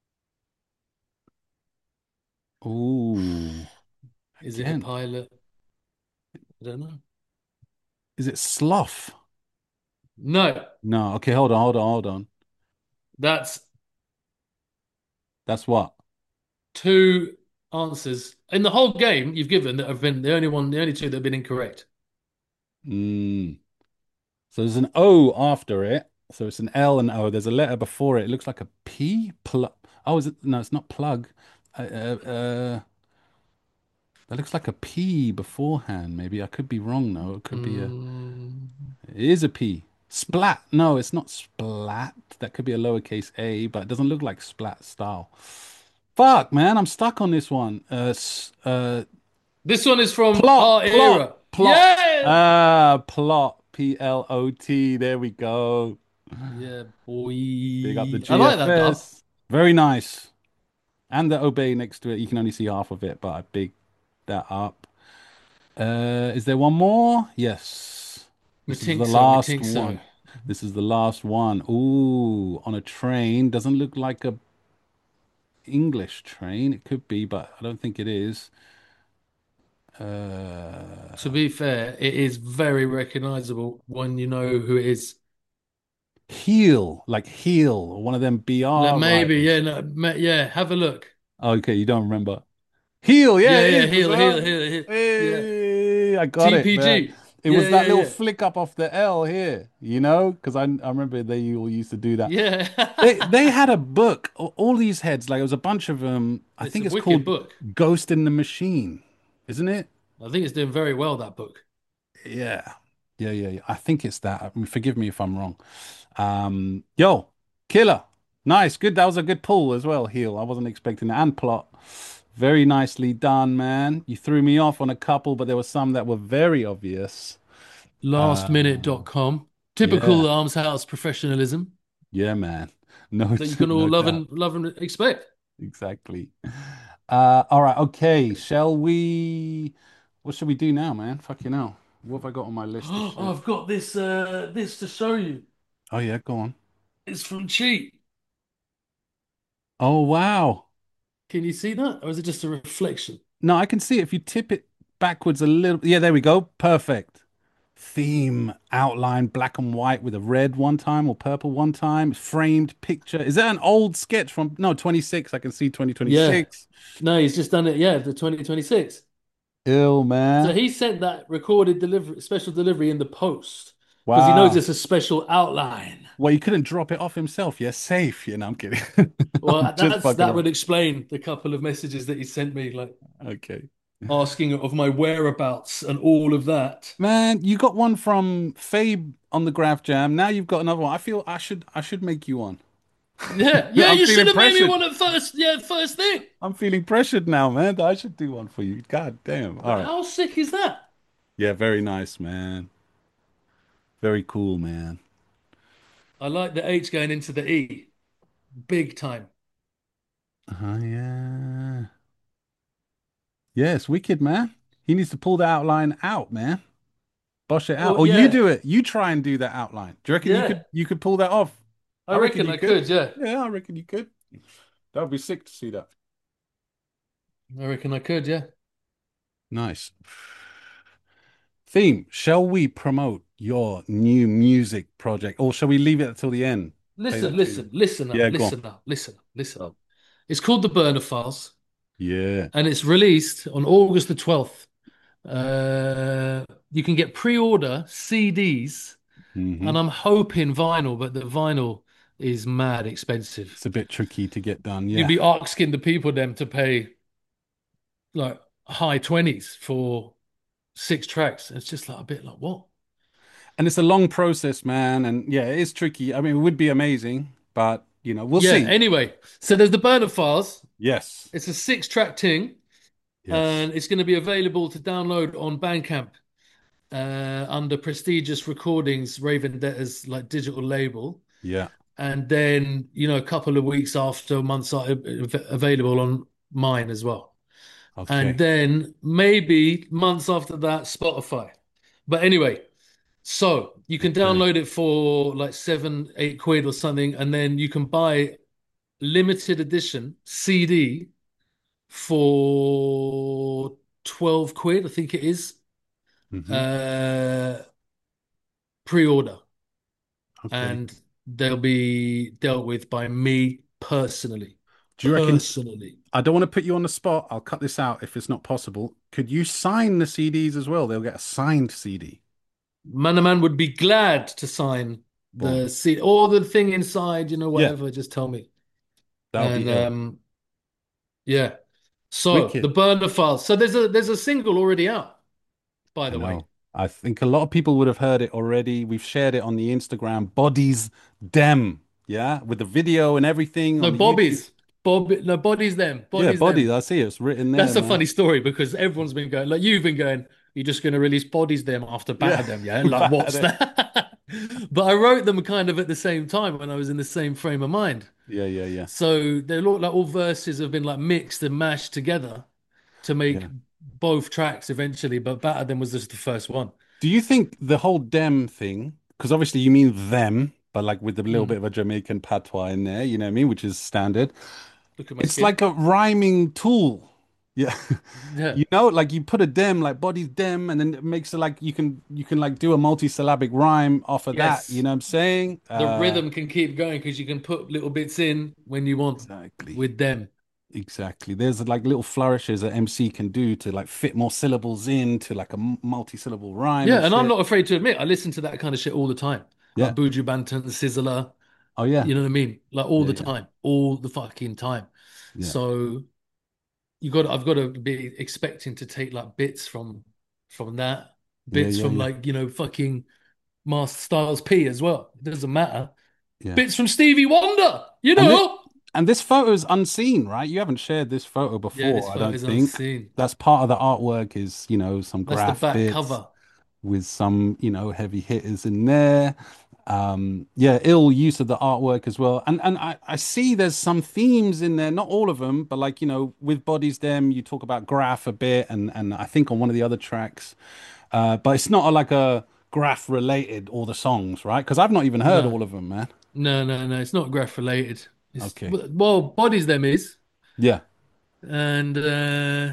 Speaker 2: Ooh,
Speaker 1: Is it a
Speaker 2: again.
Speaker 1: pilot? I don't know.
Speaker 2: Is it Sloth?
Speaker 1: No,
Speaker 2: No. Okay, hold on, hold on, hold on.
Speaker 1: that's
Speaker 2: That's what?
Speaker 1: two answers in the whole game you've given that have been the only one, the only two that have been incorrect.
Speaker 2: Mm. So there's an O after it. So it's an L and O. There's a letter before it. It looks like a P. Plug. Oh, is it? No, it's not plug. Uh, uh, uh, that looks like a P beforehand. Maybe I could be wrong though. It could be a.
Speaker 1: Mm,
Speaker 2: It is a P. Splat. No, it's not splat. That could be a lowercase a, but it doesn't look like splat style. Fuck, man, I'm stuck on this one. Uh, s- uh,
Speaker 1: this one is from
Speaker 2: plot,
Speaker 1: our
Speaker 2: plot,
Speaker 1: era.
Speaker 2: plot.
Speaker 1: Yeah.
Speaker 2: Ah, plot. P L O T. There we go.
Speaker 1: Yeah,
Speaker 2: Big up the
Speaker 1: boy. I like that dub.
Speaker 2: G F S. Very nice. And the obey next to it. You can only see half of it, but I big that up. Uh, is there one more? Yes.
Speaker 1: Me
Speaker 2: This is the
Speaker 1: think so. Me
Speaker 2: last
Speaker 1: think so.
Speaker 2: one. This is the last one. Ooh, on a train. Doesn't look like a English train. It could be, but I don't think it is.
Speaker 1: To
Speaker 2: Uh,
Speaker 1: be fair, it is very recognizable when you know who it is.
Speaker 2: Heel, like heel, one of them
Speaker 1: Like,
Speaker 2: B R
Speaker 1: maybe, yeah,
Speaker 2: riders.
Speaker 1: no, ma- yeah. Have a look.
Speaker 2: Okay, you don't remember. Heel, yeah,
Speaker 1: Yeah,
Speaker 2: it
Speaker 1: yeah.
Speaker 2: is as
Speaker 1: Heal, heal,
Speaker 2: well.
Speaker 1: heal, heal. Yeah.
Speaker 2: Hey, I got it, man.
Speaker 1: T P G.
Speaker 2: It was
Speaker 1: Yeah,
Speaker 2: that
Speaker 1: yeah,
Speaker 2: little
Speaker 1: yeah.
Speaker 2: flick up off the L here, you know, because I I remember they all used to do that.
Speaker 1: Yeah.
Speaker 2: They they had a book, a- all these heads, like it was a bunch of them. I
Speaker 1: It's a
Speaker 2: think it's
Speaker 1: wicked
Speaker 2: called
Speaker 1: book.
Speaker 2: Ghost in the Machine, isn't it?
Speaker 1: I think it's doing very well, that book.
Speaker 2: Yeah, yeah, yeah, yeah. I think it's that. I mean, forgive me if I'm wrong. Um, yo, killer, nice, good. That was a good pull as well. Heel. I wasn't expecting that. And plot, very nicely done, man. You threw me off on a couple, but there were some that were very obvious.
Speaker 1: last minute
Speaker 2: Uh,
Speaker 1: dot com.
Speaker 2: yeah,
Speaker 1: Typical Arms House professionalism
Speaker 2: yeah, man. No,
Speaker 1: that you can all
Speaker 2: no
Speaker 1: love
Speaker 2: doubt.
Speaker 1: and love and expect.
Speaker 2: Exactly. Uh, all right, okay. Shall we? What should we do now, man? Fucking hell. What have I got on my list of
Speaker 1: Oh,
Speaker 2: shit?
Speaker 1: I've got this uh this to show you.
Speaker 2: Oh yeah, go on.
Speaker 1: It's from Cheat.
Speaker 2: Oh wow.
Speaker 1: Can you see that? Or is it just a reflection?
Speaker 2: No, I can see it. If you tip it backwards a little. Yeah, there we go. Perfect. Theme outline, black and white with a red one time or purple one time. Framed picture. Is that an old sketch from no twenty-six? I can see
Speaker 1: Yeah.
Speaker 2: twenty twenty-six.
Speaker 1: No, he's just done it. Yeah, the twenty twenty-six.
Speaker 2: Ill
Speaker 1: So
Speaker 2: man.
Speaker 1: he sent that recorded delivery, special delivery in the post because he knows
Speaker 2: Wow.
Speaker 1: it's a special outline.
Speaker 2: Well, he couldn't drop it off himself. Yeah, safe. You know, I'm kidding. I'm
Speaker 1: Well,
Speaker 2: just
Speaker 1: that's
Speaker 2: fucking
Speaker 1: that
Speaker 2: around.
Speaker 1: would explain the couple of messages that he sent me, like
Speaker 2: Okay.
Speaker 1: asking of my whereabouts and all of that.
Speaker 2: Man, you got one from Fabe on the Graph Jam. Now you've got another one. I feel I should I should make you one.
Speaker 1: Yeah, yeah,
Speaker 2: I'm
Speaker 1: you should
Speaker 2: feeling
Speaker 1: have made me
Speaker 2: pressured.
Speaker 1: one at first. Yeah, first thing.
Speaker 2: I'm feeling pressured now, man. I should do one for you. God damn. All
Speaker 1: But
Speaker 2: right.
Speaker 1: how sick is that?
Speaker 2: Yeah, very nice, man. Very cool, man.
Speaker 1: I like the H going into the E, big time.
Speaker 2: Oh yeah. Yes, wicked, man. He needs to pull the outline out, man. Bosh it out.
Speaker 1: Well,
Speaker 2: Or you
Speaker 1: yeah,
Speaker 2: do it. You try and do that outline. Do you reckon you
Speaker 1: yeah.
Speaker 2: could you could pull that off?
Speaker 1: I
Speaker 2: I reckon
Speaker 1: reckon
Speaker 2: you
Speaker 1: I
Speaker 2: could.
Speaker 1: could. Yeah,
Speaker 2: Yeah, I reckon you could. That would be sick to see that.
Speaker 1: I reckon I could. Yeah.
Speaker 2: Nice. Theme, shall we promote your new music project or shall we leave it until the end? Play
Speaker 1: Listen,
Speaker 2: that to you.
Speaker 1: listen, listen up,
Speaker 2: Yeah, go on.
Speaker 1: listen up, listen up, listen up. It's called The Burner Files,
Speaker 2: Yeah.
Speaker 1: and it's released on August the twelfth. Uh, you can get pre-order C Ds,
Speaker 2: Hmm.
Speaker 1: and I'm hoping vinyl, but the vinyl is mad expensive.
Speaker 2: It's a bit tricky to get done.
Speaker 1: You'd
Speaker 2: Yeah.
Speaker 1: be asking the people them to pay like high twenties for six tracks. It's just like a bit like what?
Speaker 2: And it's a long process, man. And yeah, it is tricky. I mean, it would be amazing, but you know, we'll
Speaker 1: Yeah,
Speaker 2: see.
Speaker 1: anyway, so there's the Burner Files.
Speaker 2: Yes.
Speaker 1: It's a six track thing,
Speaker 2: Yes.
Speaker 1: and it's going to be available to download on Bandcamp uh, under Prestigious Recordings, Raven Debtor's like digital label.
Speaker 2: Yeah.
Speaker 1: And then, you know, a couple of weeks after, months are av- available on mine as well. And
Speaker 2: Okay.
Speaker 1: then maybe months after that, Spotify. But anyway, so you can
Speaker 2: Okay.
Speaker 1: download it for like seven, eight quid or something, and then you can buy limited edition C D for twelve quid, I think it is,
Speaker 2: Hmm.
Speaker 1: uh, pre-order.
Speaker 2: Okay.
Speaker 1: And they'll be dealt with by me personally.
Speaker 2: Do you reckon?
Speaker 1: Personally.
Speaker 2: I don't want to put you on the spot. I'll cut this out if it's not possible. Could you sign the C Ds as well? They'll get a signed C D.
Speaker 1: Manaman would be glad to sign
Speaker 2: Boom.
Speaker 1: the seat or the thing inside, you know,
Speaker 2: Yeah,
Speaker 1: whatever, just tell me.
Speaker 2: that'll be
Speaker 1: And
Speaker 2: ill.
Speaker 1: um yeah. So the
Speaker 2: Wicked.
Speaker 1: burner files. So there's a there's a single already out, by
Speaker 2: I
Speaker 1: the way.
Speaker 2: know. I think a lot of people would have heard it already. We've shared it on the Instagram. Bodies Dem. Yeah, with the video and everything on
Speaker 1: No,
Speaker 2: the YouTube.
Speaker 1: Bobby's. Bob no bodies them.
Speaker 2: Yeah,
Speaker 1: Bodies
Speaker 2: bodies.
Speaker 1: them.
Speaker 2: I see it. It's written there,
Speaker 1: That's a
Speaker 2: man.
Speaker 1: funny story because everyone's been going, like you've been going, you're just going to release bodies them after
Speaker 2: Yeah,
Speaker 1: batter them, yeah?
Speaker 2: we've
Speaker 1: Like,
Speaker 2: had
Speaker 1: what's
Speaker 2: it.
Speaker 1: that? But I wrote them kind of at the same time when I was in the same frame of mind.
Speaker 2: Yeah, yeah, yeah,
Speaker 1: So they look like all verses have been like mixed and mashed together to make
Speaker 2: yeah.
Speaker 1: both tracks eventually, but Batter Them was just the first one.
Speaker 2: Do you think the whole dem thing, because obviously you mean them, but like with a little bit
Speaker 1: Mm.
Speaker 2: of a Jamaican patois in there, you know what I mean, which is standard.
Speaker 1: Look at my
Speaker 2: It's
Speaker 1: skin.
Speaker 2: like a rhyming tool. Yeah.
Speaker 1: Yeah.
Speaker 2: You know, like you put a dem, like body's dem, and then it makes it like you can you can like do a multi-syllabic rhyme off of that. You
Speaker 1: Yes.
Speaker 2: know what I'm saying?
Speaker 1: The
Speaker 2: Uh
Speaker 1: rhythm can keep going because you can put little bits in when you want
Speaker 2: exactly.
Speaker 1: with them.
Speaker 2: Exactly. There's like little flourishes that M C can do to like fit more syllables into like a m- multi-syllable rhyme
Speaker 1: Yeah,
Speaker 2: and
Speaker 1: and I'm
Speaker 2: shit.
Speaker 1: not afraid to admit I listen to that kind of shit all the time.
Speaker 2: Yeah.
Speaker 1: Like Buju Banton, Sizzler,
Speaker 2: Oh yeah.
Speaker 1: you know what I mean? Like all
Speaker 2: Yeah,
Speaker 1: the
Speaker 2: yeah.
Speaker 1: time, all the fucking time.
Speaker 2: Yeah.
Speaker 1: So you got I've got to be expecting to take like bits from from that,
Speaker 2: Yeah,
Speaker 1: bits
Speaker 2: yeah,
Speaker 1: from
Speaker 2: yeah.
Speaker 1: like, you know, fucking Master Styles P as well. It doesn't matter.
Speaker 2: Yeah.
Speaker 1: Bits from Stevie Wonder, you
Speaker 2: And this
Speaker 1: know?
Speaker 2: and this photo is unseen, right? You haven't shared this photo
Speaker 1: Yeah, this
Speaker 2: before, I
Speaker 1: photo
Speaker 2: don't
Speaker 1: is
Speaker 2: think.
Speaker 1: unseen.
Speaker 2: That's part of the artwork is, you know, some
Speaker 1: That's the
Speaker 2: graph
Speaker 1: back
Speaker 2: bits
Speaker 1: cover.
Speaker 2: with some, you know, heavy hitters in there. Um, yeah, ill use of the artwork as well. And and I, I see there's some themes in there, not all of them, but like, you know, with Bodies Dem, you talk about graph a bit, and and I think on one of the other tracks. Uh, but it's not like a graph related all the songs, right? Because I've not even heard
Speaker 1: No,
Speaker 2: all of them, man.
Speaker 1: no, no, no. It's not graph related. It's
Speaker 2: Okay.
Speaker 1: well, bodies them is,
Speaker 2: Yeah.
Speaker 1: and uh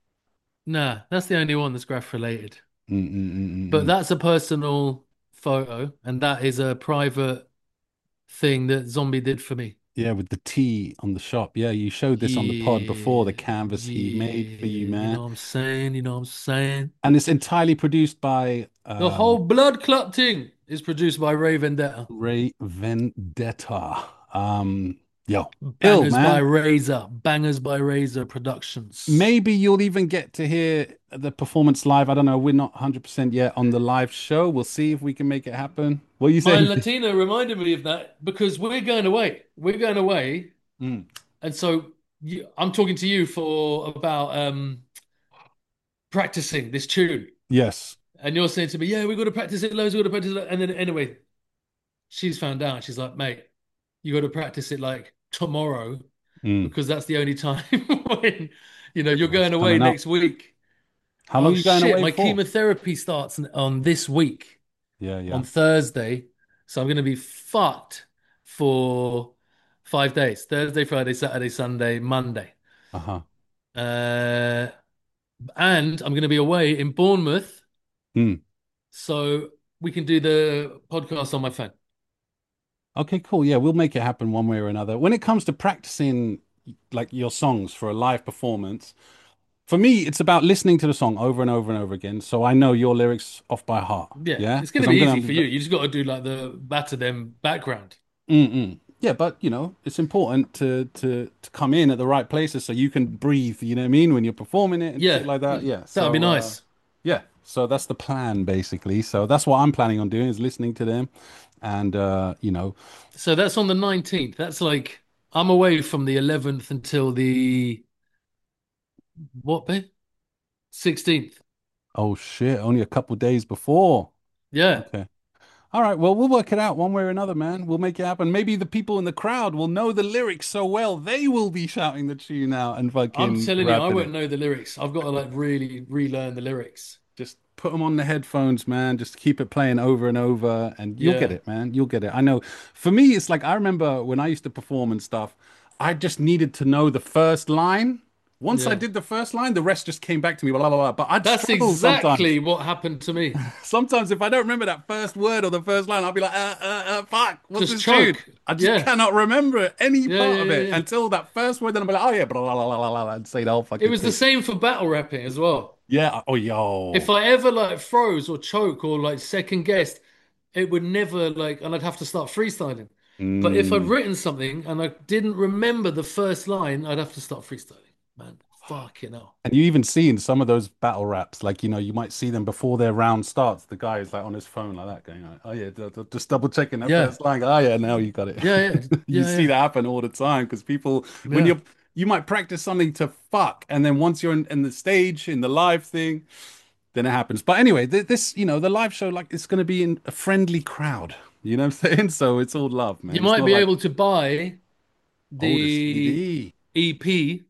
Speaker 1: nah, that's the only one that's graph related.
Speaker 2: Mm, mm, mm, mm,
Speaker 1: But
Speaker 2: mm.
Speaker 1: that's a personal photo, and that is a private thing that Zombie did for me.
Speaker 2: Yeah, with the T on the shop. Yeah, you showed this on the pod before, the
Speaker 1: Yeah,
Speaker 2: canvas he made for you,
Speaker 1: yeah. You know
Speaker 2: man.
Speaker 1: what I'm saying? You know what I'm saying?
Speaker 2: And it's entirely produced by
Speaker 1: The
Speaker 2: um,
Speaker 1: whole blood clot thing is produced by Ray Vendetta.
Speaker 2: Ray Vendetta. Um, yo, ill,
Speaker 1: Bangers by
Speaker 2: man.
Speaker 1: Razor. Bangers by Razor Productions.
Speaker 2: Maybe you'll even get to hear the performance live. I don't know. We're not one hundred percent yet on the live show. We'll see if we can make it happen. What are you
Speaker 1: My
Speaker 2: saying?
Speaker 1: Latina reminded me of that because we're going away. We're going away.
Speaker 2: Mm,
Speaker 1: And so you, I'm talking to you for about um, practicing this tune.
Speaker 2: yes.
Speaker 1: And you're saying to me, yeah, we've got to practice it loads, we've got to practice it. And then anyway, she's found out. She's like, mate, you got to practice it like tomorrow
Speaker 2: Mm.
Speaker 1: because that's the only time when, you know, you're
Speaker 2: Oh, it's
Speaker 1: going away
Speaker 2: coming up.
Speaker 1: next week.
Speaker 2: How long
Speaker 1: Oh
Speaker 2: are you going
Speaker 1: shit,
Speaker 2: away
Speaker 1: my
Speaker 2: for?
Speaker 1: chemotherapy starts on on this week
Speaker 2: Yeah,
Speaker 1: on
Speaker 2: yeah.
Speaker 1: Thursday. So I'm going to be fucked for five days. Thursday, Friday, Saturday, Sunday, Monday.
Speaker 2: Uh-huh.
Speaker 1: Uh, and I'm going to be away in Bournemouth.
Speaker 2: Mm.
Speaker 1: So we can do the podcast on my phone.
Speaker 2: Okay, cool. Yeah, we'll make it happen one way or another. When it comes to practicing like your songs for a live performance. For me, it's about listening to the song over and over and over again, so I know your lyrics off by heart.
Speaker 1: Yeah,
Speaker 2: Yeah,
Speaker 1: it's going
Speaker 2: because
Speaker 1: to be
Speaker 2: I'm
Speaker 1: easy for you.
Speaker 2: gonna.
Speaker 1: You just got to do like the batter them background.
Speaker 2: Mm-mm. Yeah, but you know, it's important to to to come in at the right places so you can breathe. You know what I mean when you're performing it and shit
Speaker 1: Yeah,
Speaker 2: like that. Yeah.
Speaker 1: that would be
Speaker 2: So uh,
Speaker 1: nice.
Speaker 2: yeah, so that's the plan basically. So that's what I'm planning on doing is listening to them, and uh, you know,
Speaker 1: So that's on the nineteenth. That's like I'm away from the eleventh until the what, babe? sixteenth.
Speaker 2: oh shit, only a couple days before.
Speaker 1: Yeah.
Speaker 2: Okay. All right, well, we'll work it out one way or another, man. We'll make it happen. Maybe the people in the crowd will know the lyrics so well, they will be shouting the tune out and
Speaker 1: I'm
Speaker 2: fucking
Speaker 1: telling you, I
Speaker 2: rapping
Speaker 1: won't
Speaker 2: it.
Speaker 1: know the lyrics. I've got to like really relearn the lyrics.
Speaker 2: Just put them on the headphones, man. Just keep it playing over and over, and you'll get
Speaker 1: Yeah.
Speaker 2: it, man. You'll get it. I know. For me, it's like I remember when I used to perform and stuff, I just needed to know the first line. Once I
Speaker 1: Yeah.
Speaker 2: did the first line, the rest just came back to me, blah, blah, blah. But I'd
Speaker 1: That's
Speaker 2: struggle sometimes.
Speaker 1: exactly what happened to me.
Speaker 2: Sometimes if I don't remember that first word or the first line, I'll be like, uh, uh, uh, fuck, what's
Speaker 1: Just
Speaker 2: this tune?
Speaker 1: choke.
Speaker 2: I just
Speaker 1: Yeah.
Speaker 2: cannot remember any
Speaker 1: Yeah,
Speaker 2: part
Speaker 1: yeah,
Speaker 2: of
Speaker 1: yeah,
Speaker 2: it
Speaker 1: yeah.
Speaker 2: until that first word. Then I'll be like, oh yeah, blah, blah, blah, blah, blah, blah, and say the whole
Speaker 1: It
Speaker 2: fucking
Speaker 1: was the
Speaker 2: thing.
Speaker 1: same for battle rapping as well.
Speaker 2: Yeah. Oh,
Speaker 1: If
Speaker 2: yo.
Speaker 1: I ever like froze or choke or like second guessed, it would never like, and I'd have to start freestyling. But if I'd
Speaker 2: Mm.
Speaker 1: written something and I didn't remember the first line, I'd have to start freestyling. Man, fucking hell.
Speaker 2: And you even see in some of those battle raps, like, you know, you might see them before their round starts. The guy is like on his phone like that, going, like, oh, yeah, d- d- just double checking that
Speaker 1: Yeah,
Speaker 2: first line. Oh, yeah, now you got it.
Speaker 1: yeah, yeah,
Speaker 2: You
Speaker 1: yeah,
Speaker 2: see
Speaker 1: yeah,
Speaker 2: that happen all the time because people, when
Speaker 1: yeah.
Speaker 2: you're, you might practice something to fuck. And then once you're in, in the stage, in the live thing, then it happens. But anyway, th this, you know, the live show, like, it's going to be in a friendly crowd. You know what I'm saying? So it's all love,
Speaker 1: You
Speaker 2: man. It's
Speaker 1: might
Speaker 2: not
Speaker 1: be
Speaker 2: like,
Speaker 1: able to buy
Speaker 2: oh, the
Speaker 1: the
Speaker 2: C D.
Speaker 1: E P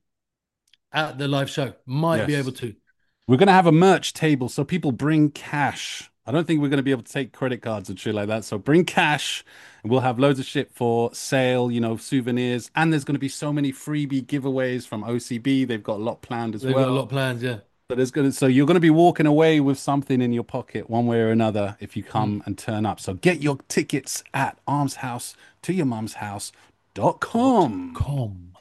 Speaker 1: at the live show. Might be able
Speaker 2: Yes.
Speaker 1: to.
Speaker 2: We're going to have a merch table so people bring cash. I don't think we're going to be able to take credit cards and shit like that. So bring cash and we'll have loads of shit for sale, you know, souvenirs. And there's going to be so many freebie giveaways from O C B. They've got a lot planned as
Speaker 1: They've got a lot
Speaker 2: well.
Speaker 1: planned, yeah.
Speaker 2: So there's going to, so you're going to be walking away with something in your pocket one way or another if you
Speaker 1: Mm.
Speaker 2: come and turn up. So get your tickets at armshouse to your mum's house dot
Speaker 1: Dot
Speaker 2: com.
Speaker 1: com.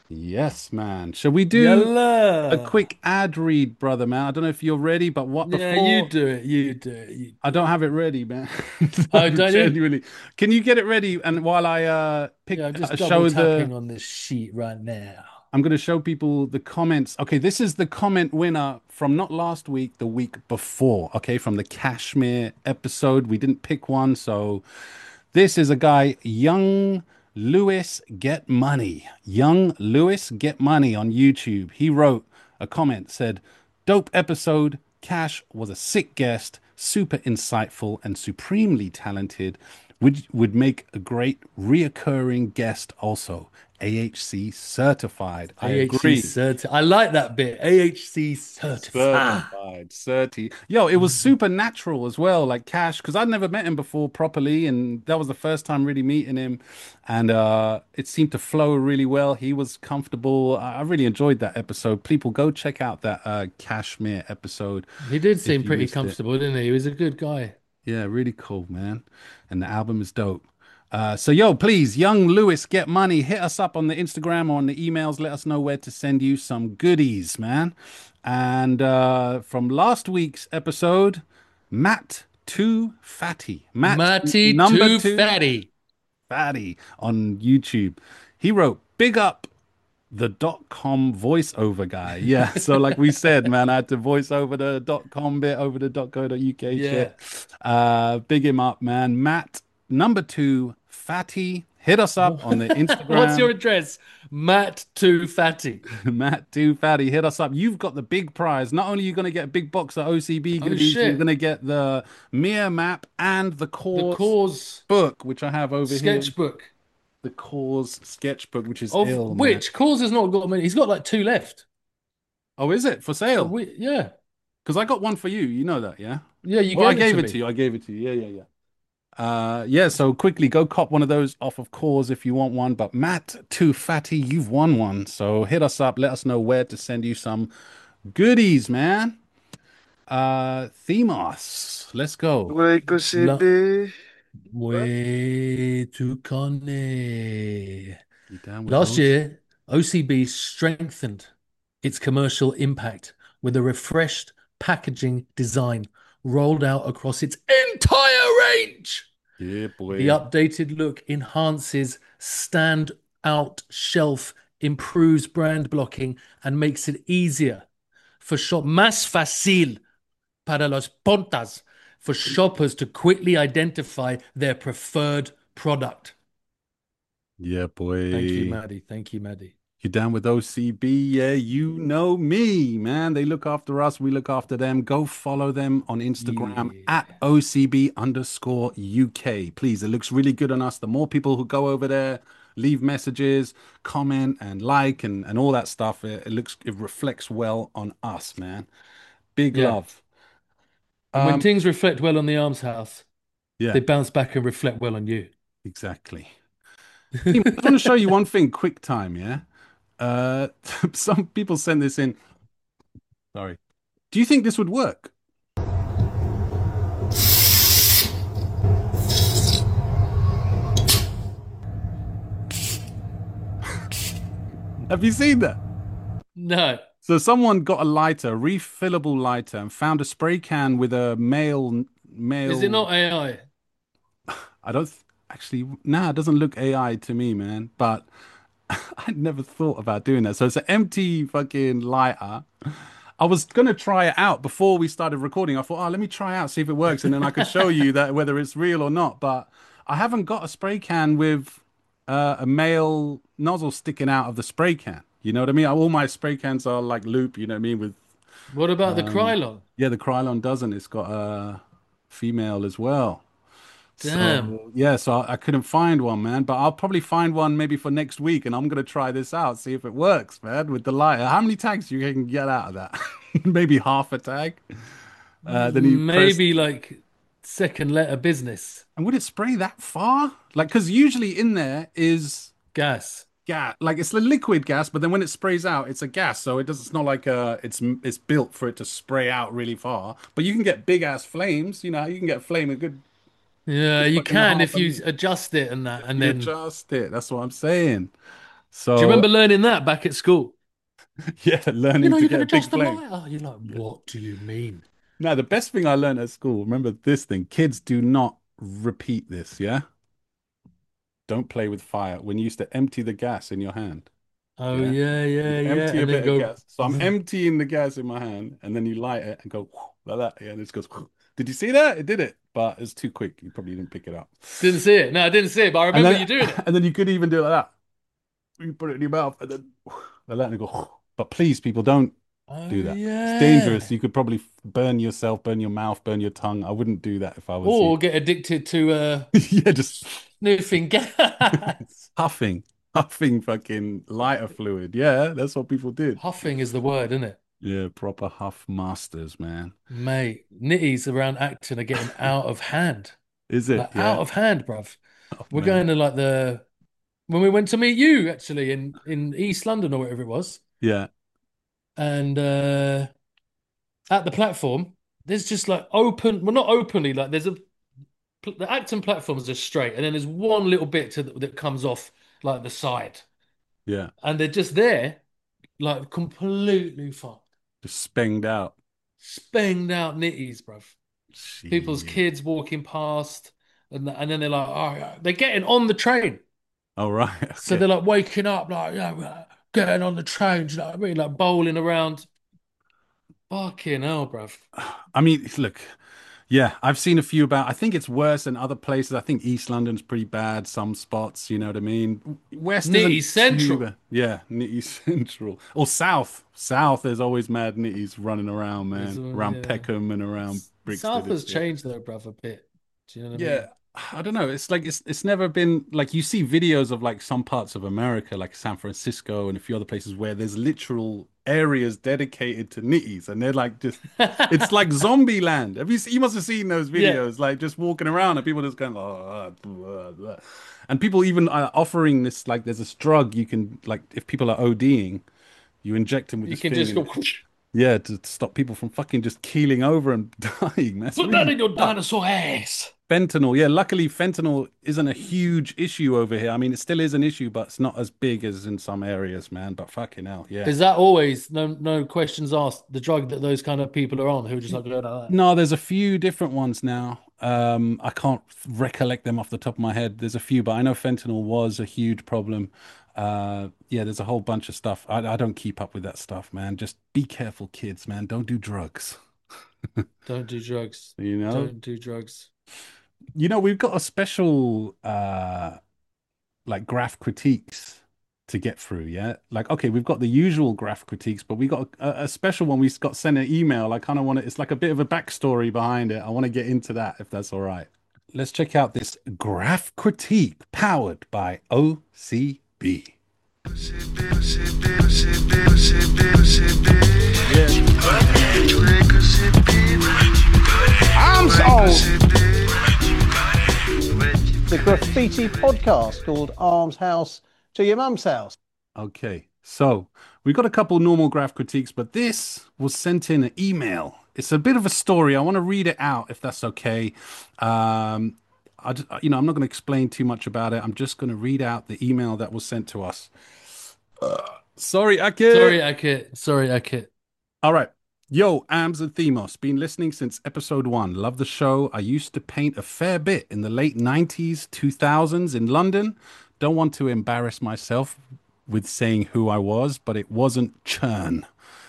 Speaker 2: Yes, man. Shall we do a
Speaker 1: Yalla.
Speaker 2: quick ad read, brother, man? I don't know if you're ready, but what
Speaker 1: Yeah, you
Speaker 2: before
Speaker 1: do it. You do it. You
Speaker 2: I
Speaker 1: do
Speaker 2: don't
Speaker 1: it.
Speaker 2: have it ready, man.
Speaker 1: Oh,
Speaker 2: No,
Speaker 1: don't you?
Speaker 2: genuinely. Can you get it ready? And while I uh pick
Speaker 1: Yeah, I'm just
Speaker 2: uh,
Speaker 1: double
Speaker 2: show the
Speaker 1: tapping on this sheet right now.
Speaker 2: I'm going to show people the comments. Okay, this is the comment winner from not last week, the week before. Okay, from the Kashmir episode. We didn't pick one, so this is a guy, Young Lewis Get Money. Young Lewis Get Money on YouTube. He wrote a comment, said, dope episode. Cash was a sick guest, super insightful and supremely talented. Would would make a great reoccurring guest also. A H C certified. I
Speaker 1: A H C
Speaker 2: agree.
Speaker 1: certified. I like that bit. A H C certified.
Speaker 2: Certified, certi. Yo, it was super natural as well, like Cash, because I'd never met him before properly, and that was the first time really meeting him, and uh, it seemed to flow really well. He was comfortable. I, I really enjoyed that episode. People go check out that uh, Kashmir episode
Speaker 1: He did
Speaker 2: if
Speaker 1: seem
Speaker 2: you
Speaker 1: pretty
Speaker 2: missed it.
Speaker 1: comfortable, didn't he? He was a good guy.
Speaker 2: Yeah, really cool, man. And the album is dope. Uh, so, yo, please, Young Lewis, get money. Hit us up on the Instagram or on the emails. Let us know where to send you some goodies, man. And uh, from last week's episode, Matt Too Fatty. Matt
Speaker 1: Matty
Speaker 2: number
Speaker 1: too
Speaker 2: two
Speaker 1: fatty.
Speaker 2: Fatty on YouTube. He wrote, big up the dot com voiceover guy. Yeah. So like we said, man, I had to voice over the dot com bit over the dot co dot uk
Speaker 1: Yeah.
Speaker 2: shit. Uh, big him up, man. Matt, number two, Fatty. Hit us up on the
Speaker 1: What's your
Speaker 2: Instagram.
Speaker 1: address? Matt too fatty.
Speaker 2: Matt, too fatty. Hit us up. You've got the big prize. Not only are you going to get a big box of O C B
Speaker 1: Oh
Speaker 2: goodies, you're
Speaker 1: shit.
Speaker 2: going to get the Mir map and the
Speaker 1: The
Speaker 2: course
Speaker 1: cause
Speaker 2: book, which I have over here.
Speaker 1: sketchbook.
Speaker 2: The cause sketchbook, which is
Speaker 1: Of
Speaker 2: ill, man.
Speaker 1: which cause has not got many. He's got like two left.
Speaker 2: Oh, is it for
Speaker 1: So
Speaker 2: sale?
Speaker 1: we yeah.
Speaker 2: Because I got one for you. You know that, yeah?
Speaker 1: Yeah, you
Speaker 2: Well, I
Speaker 1: gave it to
Speaker 2: gave it
Speaker 1: me.
Speaker 2: to you. I gave it to you. Yeah, yeah, yeah. Uh, yeah, so quickly go cop one of those off of Cause if you want one. But Matt, too fatty, you've won one. So hit us up. Let us know where to send you some goodies, man. Uh, Themos, let's go.
Speaker 4: Ouais, que c'est
Speaker 1: La
Speaker 4: bé.
Speaker 1: way to Connie.
Speaker 2: You down with
Speaker 1: Last
Speaker 2: those?
Speaker 1: year, O C B strengthened its commercial impact with a refreshed packaging design rolled out across its entire range.
Speaker 2: Yeah,
Speaker 1: The
Speaker 2: boy.
Speaker 1: updated look enhances stand-out shelf, improves brand blocking, and makes it easier for shop más fácil para los pontas for shoppers to quickly identify their preferred product.
Speaker 2: Yeah,
Speaker 1: Thank you,
Speaker 2: boy.
Speaker 1: Maddie. Thank you, Maddie.
Speaker 2: You down with O C B? Yeah, you know me, man. They look after us. We look after them. Go follow them on Instagram
Speaker 1: Yeah.
Speaker 2: at O C B underscore U K. Please, it looks really good on us. The more people who go over there, leave messages, comment, and like, and, and all that stuff, it, it looks, it reflects well on us, man. Big
Speaker 1: Yeah.
Speaker 2: love.
Speaker 1: And when
Speaker 2: Um,
Speaker 1: things reflect well on the Arms House,
Speaker 2: yeah,
Speaker 1: they bounce back and reflect well on you.
Speaker 2: exactly. Hey, I just want to show you one thing, quick time, yeah? Uh, some people send this in. Sorry. Do you think this would work? Have you seen that?
Speaker 1: No.
Speaker 2: So someone got a lighter, refillable lighter, and found a spray can with a male
Speaker 1: Is it
Speaker 2: male.
Speaker 1: not A I?
Speaker 2: I don't th- actually. Nah, it doesn't look A I to me, man. But I never thought about doing that. So it's an empty fucking lighter. I was gonna try it out before we started recording. I thought, oh, let me try out, see if it works, and then I could show you that whether it's real or not. But I haven't got a spray can with uh, a male nozzle sticking out of the spray can. You know what I mean? All my spray cans are like loop. You know what I mean? With
Speaker 1: What about the Krylon?
Speaker 2: yeah, the Krylon doesn't. It's got a female as well.
Speaker 1: Damn.
Speaker 2: So yeah, so I, I couldn't find one, man. But I'll probably find one maybe for next week, and I'm gonna try this out, see if it works, man, with the lighter. How many tags do you can get out of that? Maybe half a tag. Uh, then you press,
Speaker 1: Maybe like second letter business.
Speaker 2: and would it spray that far? Like, because usually in there is
Speaker 1: Gas.
Speaker 2: gas, like it's the liquid gas, but then when it sprays out, it's a gas, so it does. It's not like uh, it's it's built for it to spray out really far. But you can get big ass flames. You know, you can get a flame a good,
Speaker 1: Yeah,
Speaker 2: good
Speaker 1: you
Speaker 2: fucking
Speaker 1: can
Speaker 2: half
Speaker 1: if
Speaker 2: a
Speaker 1: you
Speaker 2: minute
Speaker 1: adjust it and that.
Speaker 2: if
Speaker 1: And
Speaker 2: you
Speaker 1: then,
Speaker 2: adjust it. That's what I'm saying.
Speaker 1: do you
Speaker 2: So
Speaker 1: remember learning that back at school?
Speaker 2: yeah,
Speaker 1: You
Speaker 2: learning
Speaker 1: know,
Speaker 2: to
Speaker 1: you
Speaker 2: get
Speaker 1: can
Speaker 2: a big
Speaker 1: adjust the
Speaker 2: flame.
Speaker 1: lighter. You're like, what do you mean?
Speaker 2: Now, the best thing I learned at school, remember this thing, kids do not repeat this, yeah? Don't play with fire. When you used to empty the gas in your hand,
Speaker 1: Oh,
Speaker 2: yeah?
Speaker 1: yeah,
Speaker 2: You
Speaker 1: yeah, yeah.
Speaker 2: empty a
Speaker 1: And then
Speaker 2: bit of
Speaker 1: go,
Speaker 2: gas. So I'm emptying the gas in my hand, and then you light it and go like that. Yeah, and it just goes. Did you see that? It did it, but it's too quick. You probably didn't pick it up.
Speaker 1: didn't see it. No, I didn't see it, but I
Speaker 2: And
Speaker 1: remember
Speaker 2: then,
Speaker 1: you doing it.
Speaker 2: and then you could even do it like that. You put it in your mouth, and then like that, and go. But please, people, don't
Speaker 1: Oh,
Speaker 2: do that. It's dangerous.
Speaker 1: yeah.
Speaker 2: You could probably burn yourself, burn your mouth, burn your tongue. I wouldn't do that if I was you.
Speaker 1: Or get addicted to uh,
Speaker 2: Yeah, just
Speaker 1: sniffing gas.
Speaker 2: huffing, huffing fucking lighter fluid. Yeah, that's what people did.
Speaker 1: Huffing is the word, isn't it?
Speaker 2: Yeah, proper huff masters, man.
Speaker 1: Mate, nitties around Acton are getting out of hand.
Speaker 2: Is it?
Speaker 1: Like out
Speaker 2: Yeah.
Speaker 1: of hand, bruv.
Speaker 2: Oh
Speaker 1: We're
Speaker 2: man.
Speaker 1: going to like the when we went to meet you actually in in East London or whatever it was,
Speaker 2: Yeah.
Speaker 1: and uh at the platform, there's just like open, well, not openly, like there's a the Acton platform is just straight, and then there's one little bit to, that comes off like the side,
Speaker 2: Yeah.
Speaker 1: and they're just there, like completely fucked,
Speaker 2: Just spenged out.
Speaker 1: spanged out nitties, bruv. People's
Speaker 2: Shit.
Speaker 1: kids walking past, and and then they're like, oh, yeah. They're getting on the train.
Speaker 2: All right.
Speaker 1: So
Speaker 2: Okay.
Speaker 1: they're like waking up, like, you know, uh, getting on the train, do you know what I mean? Like bowling around. Fucking hell, bruv.
Speaker 2: I mean, look, yeah, I've seen a few about. I think it's worse in other places. I think East London's pretty bad, some spots, you know what I mean? West
Speaker 1: Nitty
Speaker 2: isn't too
Speaker 1: Central.
Speaker 2: bad. Yeah, Nitty Central. Or South. South, there's always mad nitties running around,
Speaker 1: Is,
Speaker 2: man.
Speaker 1: uh,
Speaker 2: Around
Speaker 1: yeah.
Speaker 2: Peckham and around
Speaker 1: South
Speaker 2: Brixton.
Speaker 1: has
Speaker 2: It's, yeah.
Speaker 1: changed though, bruv, a bit. Do you know what I
Speaker 2: Yeah,
Speaker 1: mean?
Speaker 2: I don't know. It's like it's it's never been like you see videos of like some parts of America, like San Francisco and a few other places where there's literal areas dedicated to nitties, and they're like just it's like zombie land. Have you se- you must have seen those
Speaker 1: Yeah.
Speaker 2: videos, like just walking around and people just going, oh, blah, blah. And people even are offering this like there's this drug you can like if people are ODing, you inject them with
Speaker 1: You
Speaker 2: this
Speaker 1: can
Speaker 2: thing
Speaker 1: just
Speaker 2: and
Speaker 1: go.
Speaker 2: it, Yeah, to, to stop people from fucking just keeling over and dying. That's
Speaker 1: Put that
Speaker 2: really
Speaker 1: in your
Speaker 2: fucked.
Speaker 1: dinosaur ass.
Speaker 2: Fentanyl, yeah, luckily fentanyl isn't a huge issue over here. I mean, it still is an issue, but it's not as big as in some areas, man. But fucking hell, yeah.
Speaker 1: Is that always no no questions asked the drug that those kind of people are on who are just like going like that?
Speaker 2: No, there's a few different ones now. Um, I can't recollect them off the top of my head. There's a few, but I know fentanyl was a huge problem. Uh, yeah, there's a whole bunch of stuff. I, I don't keep up with that stuff, man. Just be careful, kids, man. Don't do drugs.
Speaker 1: Don't do drugs.
Speaker 2: You know,
Speaker 1: Don't do drugs.
Speaker 2: you know, we've got a special uh like graph critiques to get through. Yeah, like okay, we've got the usual graph critiques, but we got a, a special one. We got sent an email. I kind of want to. It's like a bit of a backstory behind it. I want to get into that if that's all right. Let's check out this graph critique powered by O C B.
Speaker 5: Arms on! The graffiti podcast called Arms House to Your Mum's House.
Speaker 2: Okay, so we got a couple normal graph critiques, but this was sent in an email. It's a bit of a story. I want to read it out if that's okay. Um, I just, you know, I'm not going to explain too much about it. I'm just going to read out the email that was sent to us. Uh, sorry, Akit.
Speaker 1: Sorry, Akit. Sorry, Akit.
Speaker 2: All right. Yo, Ams and Themos. Been listening since episode one. Love the show. I used to paint a fair bit in the late nineties, two thousands in London. Don't want to embarrass myself with saying who I was, but it wasn't Churn.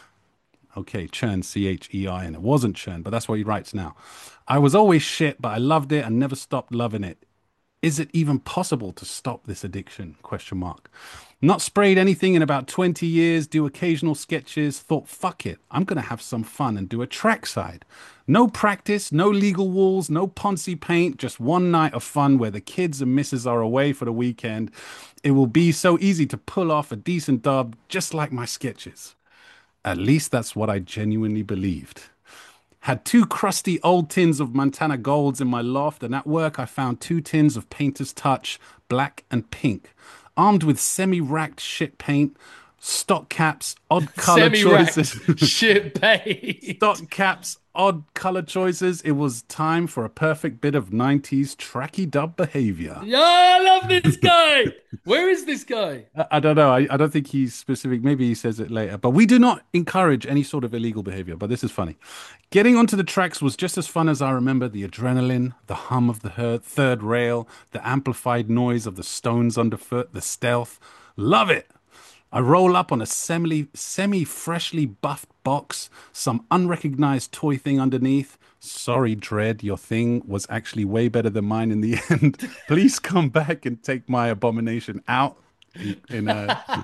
Speaker 2: Okay, Churn, C H E I, and it wasn't Churn, but that's what he writes now. I was always shit, but I loved it and never stopped loving it. Is it even possible to stop this addiction? Question mark. Not sprayed anything in about twenty years, do occasional sketches, thought, fuck it, I'm going to have some fun and do a trackside. No practice, no legal walls, no Ponzi paint, just one night of fun where the kids and missus are away for the weekend. It will be so easy to pull off a decent dub, just like my sketches. At least that's what I genuinely believed. Had two crusty old tins of Montana Golds in my loft, and at work I found two tins of Painter's Touch, black and pink, armed with semi-racked shit paint, stock caps, odd color
Speaker 1: Semi-racked
Speaker 2: choices.
Speaker 1: shit paint.
Speaker 2: Stock caps, odd color choices. It was time for a perfect bit of nineties tracky dub behavior.
Speaker 1: Yeah, I love this guy. Where is this guy?
Speaker 2: I, I don't know. I, I don't think he's specific. Maybe he says it later. But we do not encourage any sort of illegal behavior. But this is funny. Getting onto the tracks was just as fun as I remember the adrenaline, the hum of the her- third rail, the amplified noise of the stones underfoot, the stealth. Love it. I roll up on a semi, semi-freshly buffed box, some unrecognized toy thing underneath. Sorry, Dread, your thing was actually way better than mine in the end. Please come back and take my abomination out. In, in a...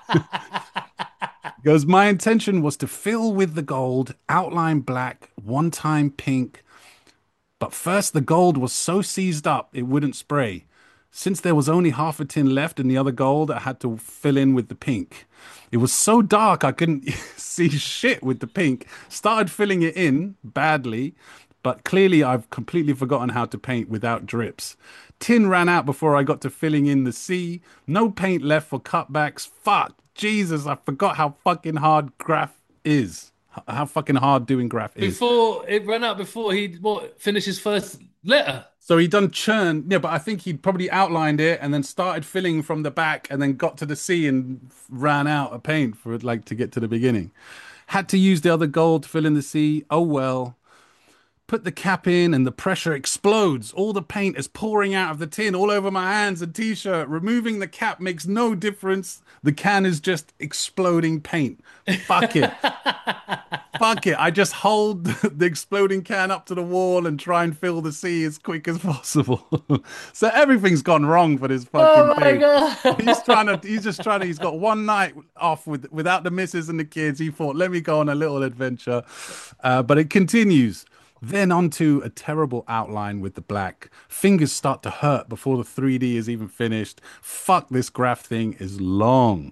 Speaker 2: Goes, my intention was to fill with the gold, outline black, one-time pink. But first, the gold was so seized up, it wouldn't spray. Since there was only half a tin left in the other gold, I had to fill in with the pink. It was so dark I couldn't see shit with the pink. Started filling it in badly, but clearly I've completely forgotten how to paint without drips. Tin ran out before I got to filling in the C. No paint left for cutbacks. Fuck, Jesus, I forgot how fucking hard graph is. How fucking hard doing graph is.
Speaker 1: Before it ran out, before he what finished his first letter.
Speaker 2: So he done churn, yeah, but I think he'd probably outlined it and then started filling from the back and then got to the C and ran out of paint for like to get to the beginning. Had to use the other gold to fill in the C. Oh well. Put the cap in and the pressure explodes. All the paint is pouring out of the tin all over my hands and t-shirt. Removing the cap makes no difference. The can is just exploding paint. Fuck it. Fuck it. I just hold the exploding can up to the wall and try and fill the sea as quick as possible. So everything's gone wrong for this fucking
Speaker 1: Oh my
Speaker 2: thing.
Speaker 1: god.
Speaker 2: He's trying to, he's just trying to, he's got one night off with without the missus and the kids. He thought, let me go on a little adventure. Uh, but it continues. Then onto a terrible outline with the black. Fingers start to hurt before the three D is even finished. Fuck, this graph thing is long.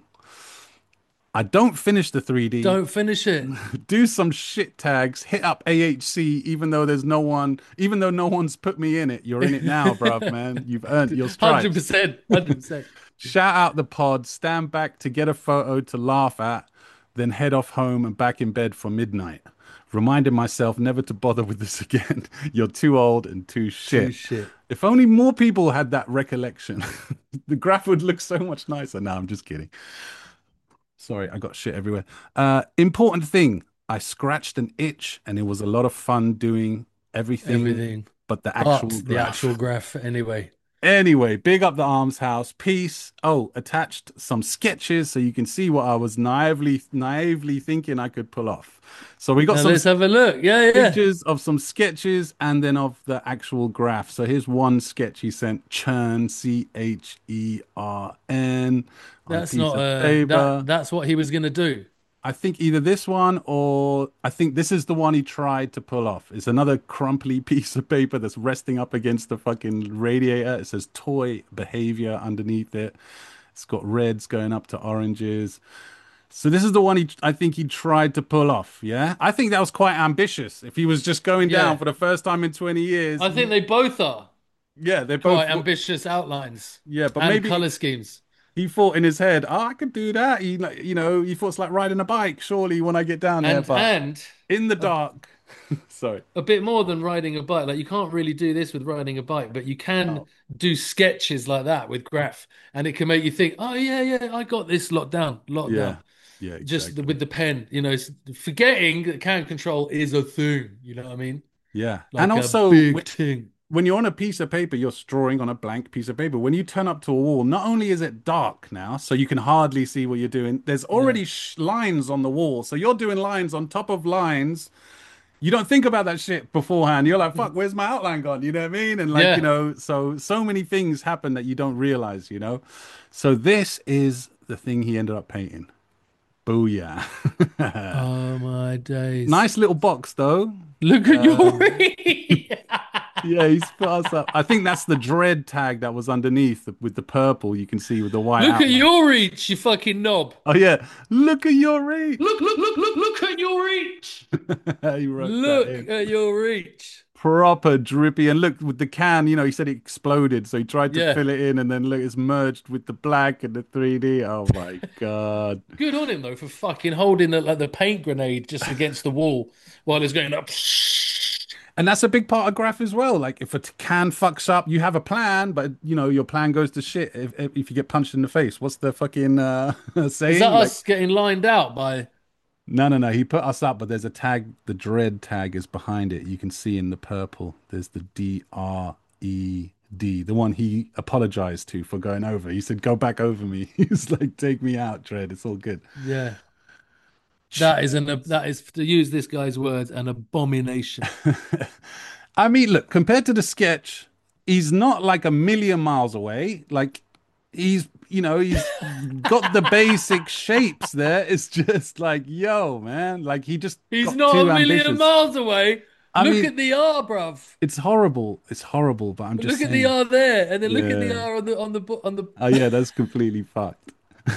Speaker 2: I don't finish the three D.
Speaker 1: Don't finish it.
Speaker 2: Do some shit tags, hit up A H C, even though there's no one, even though no one's put me in it. You're in it now, bruv, man. You've earned your stripes.
Speaker 1: Hundred percent. Hundred percent.
Speaker 2: Shout out the pod, stand back to get a photo to laugh at. then head off home and back in bed for midnight. Reminding myself never to bother with this again. You're too old and too
Speaker 1: Too
Speaker 2: shit.
Speaker 1: shit.
Speaker 2: If only more people had that recollection, the graph would look so much nicer. No, I'm just kidding. Sorry, I got shit everywhere. Uh, important thing, I scratched an itch and it was a lot of fun doing everything
Speaker 1: Everything.
Speaker 2: but the actual
Speaker 1: But the
Speaker 2: graph.
Speaker 1: actual graph anyway.
Speaker 2: Anyway, big up the Arms House. Peace. Oh, attached some sketches so you can see what I was naively naively thinking I could pull off. So we got
Speaker 1: Now
Speaker 2: some
Speaker 1: let's have a look. Yeah, yeah.
Speaker 2: pictures of some sketches and then of the actual graph. So here's one sketch he sent, Chern, C H E R N, on a
Speaker 1: That's
Speaker 2: piece
Speaker 1: not
Speaker 2: of
Speaker 1: uh that
Speaker 2: paper.
Speaker 1: that's what he was gonna do.
Speaker 2: I think either this one or I think this is the one he tried to pull off. It's another crumply piece of paper that's resting up against the fucking radiator. It says toy behavior underneath it. It's got reds going up to oranges. So this is the one he, I think he tried to pull off. Yeah, I think that was quite ambitious. If he was just going down
Speaker 1: Yeah.
Speaker 2: for the first time in twenty years,
Speaker 1: I think they both are
Speaker 2: yeah, they're both,
Speaker 1: quite ambitious outlines
Speaker 2: yeah, but
Speaker 1: and
Speaker 2: maybe
Speaker 1: color schemes.
Speaker 2: he thought in his head, oh, I could do that. He, like, you know, he thought it's like riding a bike, surely when I get down there,
Speaker 1: And
Speaker 2: but
Speaker 1: and
Speaker 2: in the
Speaker 1: a,
Speaker 2: dark, sorry,
Speaker 1: a bit more than riding a bike. Like you can't really do this with riding a bike, but you can
Speaker 2: no,
Speaker 1: do sketches like that with graph, and it can make you think, oh yeah, yeah, I got this locked down, locked
Speaker 2: yeah,
Speaker 1: down.
Speaker 2: yeah,
Speaker 1: Just
Speaker 2: exactly,
Speaker 1: with the pen, you know, s- forgetting that can control is a thing. You know what I mean?
Speaker 2: yeah, and
Speaker 1: Like a
Speaker 2: also
Speaker 1: big
Speaker 2: when,
Speaker 1: thing.
Speaker 2: when you're on a piece of paper, you're drawing on a blank piece of paper. When you turn up to a wall, not only is it dark now, so you can hardly see what you're doing, there's
Speaker 1: Yeah,
Speaker 2: already sh lines on the wall, so you're doing lines on top of lines. You don't think about that shit beforehand. You're like, fuck, where's my outline gone? You know what I mean? And like, you
Speaker 1: yeah.
Speaker 2: know, so so many things happen that you don't realize, you know. So this is the thing he ended up painting. Booyah.
Speaker 1: Oh my days!
Speaker 2: Nice little box though.
Speaker 1: Look at your
Speaker 2: Um,
Speaker 1: ring.
Speaker 2: yeah, he's put us up. I think that's the dread tag that was underneath with the purple. You can see with the white
Speaker 1: Look at
Speaker 2: outline.
Speaker 1: your reach, you fucking knob.
Speaker 2: Oh yeah, look at your reach.
Speaker 1: Look, look, look, look, look at your reach.
Speaker 2: He wrote that
Speaker 1: Look
Speaker 2: in.
Speaker 1: at your reach.
Speaker 2: Proper drippy. And look with the can, you know, he said it exploded, so he tried to
Speaker 1: Yeah.
Speaker 2: fill it in, and then look, it's merged with the black and the three D. Oh my god.
Speaker 1: Good on him though for fucking holding the, like the paint grenade just against the wall while it's going up.
Speaker 2: And that's a big part of graph as well. Like if a t- can fucks up, you have a plan, but you know your plan goes to shit if if, if you get punched in the face. What's the fucking uh,
Speaker 1: Is that
Speaker 2: saying? Like
Speaker 1: us getting lined out by?
Speaker 2: no, no, no. He put us up, but there's a tag. The dread tag is behind it. You can see in the purple. There's the D R E D, the one he apologized to for going over. He said, "Go back over me." He's like, "Take me out, dread. It's all good."
Speaker 1: Yeah, that is an that is to use this guy's words an abomination.
Speaker 2: I mean, look, compared to the sketch, he's not like a million miles away. Like he's, you know, he's got the basic shapes there. It's just like, yo, man, like he just
Speaker 1: He's
Speaker 2: got
Speaker 1: not a
Speaker 2: too
Speaker 1: million
Speaker 2: ambitious.
Speaker 1: miles away.
Speaker 2: I
Speaker 1: Look
Speaker 2: mean,
Speaker 1: at the R, bruv.
Speaker 2: it's horrible. It's horrible, but I'm just
Speaker 1: Look at the
Speaker 2: saying.
Speaker 1: R there, and then look at the
Speaker 2: Yeah.
Speaker 1: R on the on the bu- on the.
Speaker 2: Oh yeah, that's completely fucked.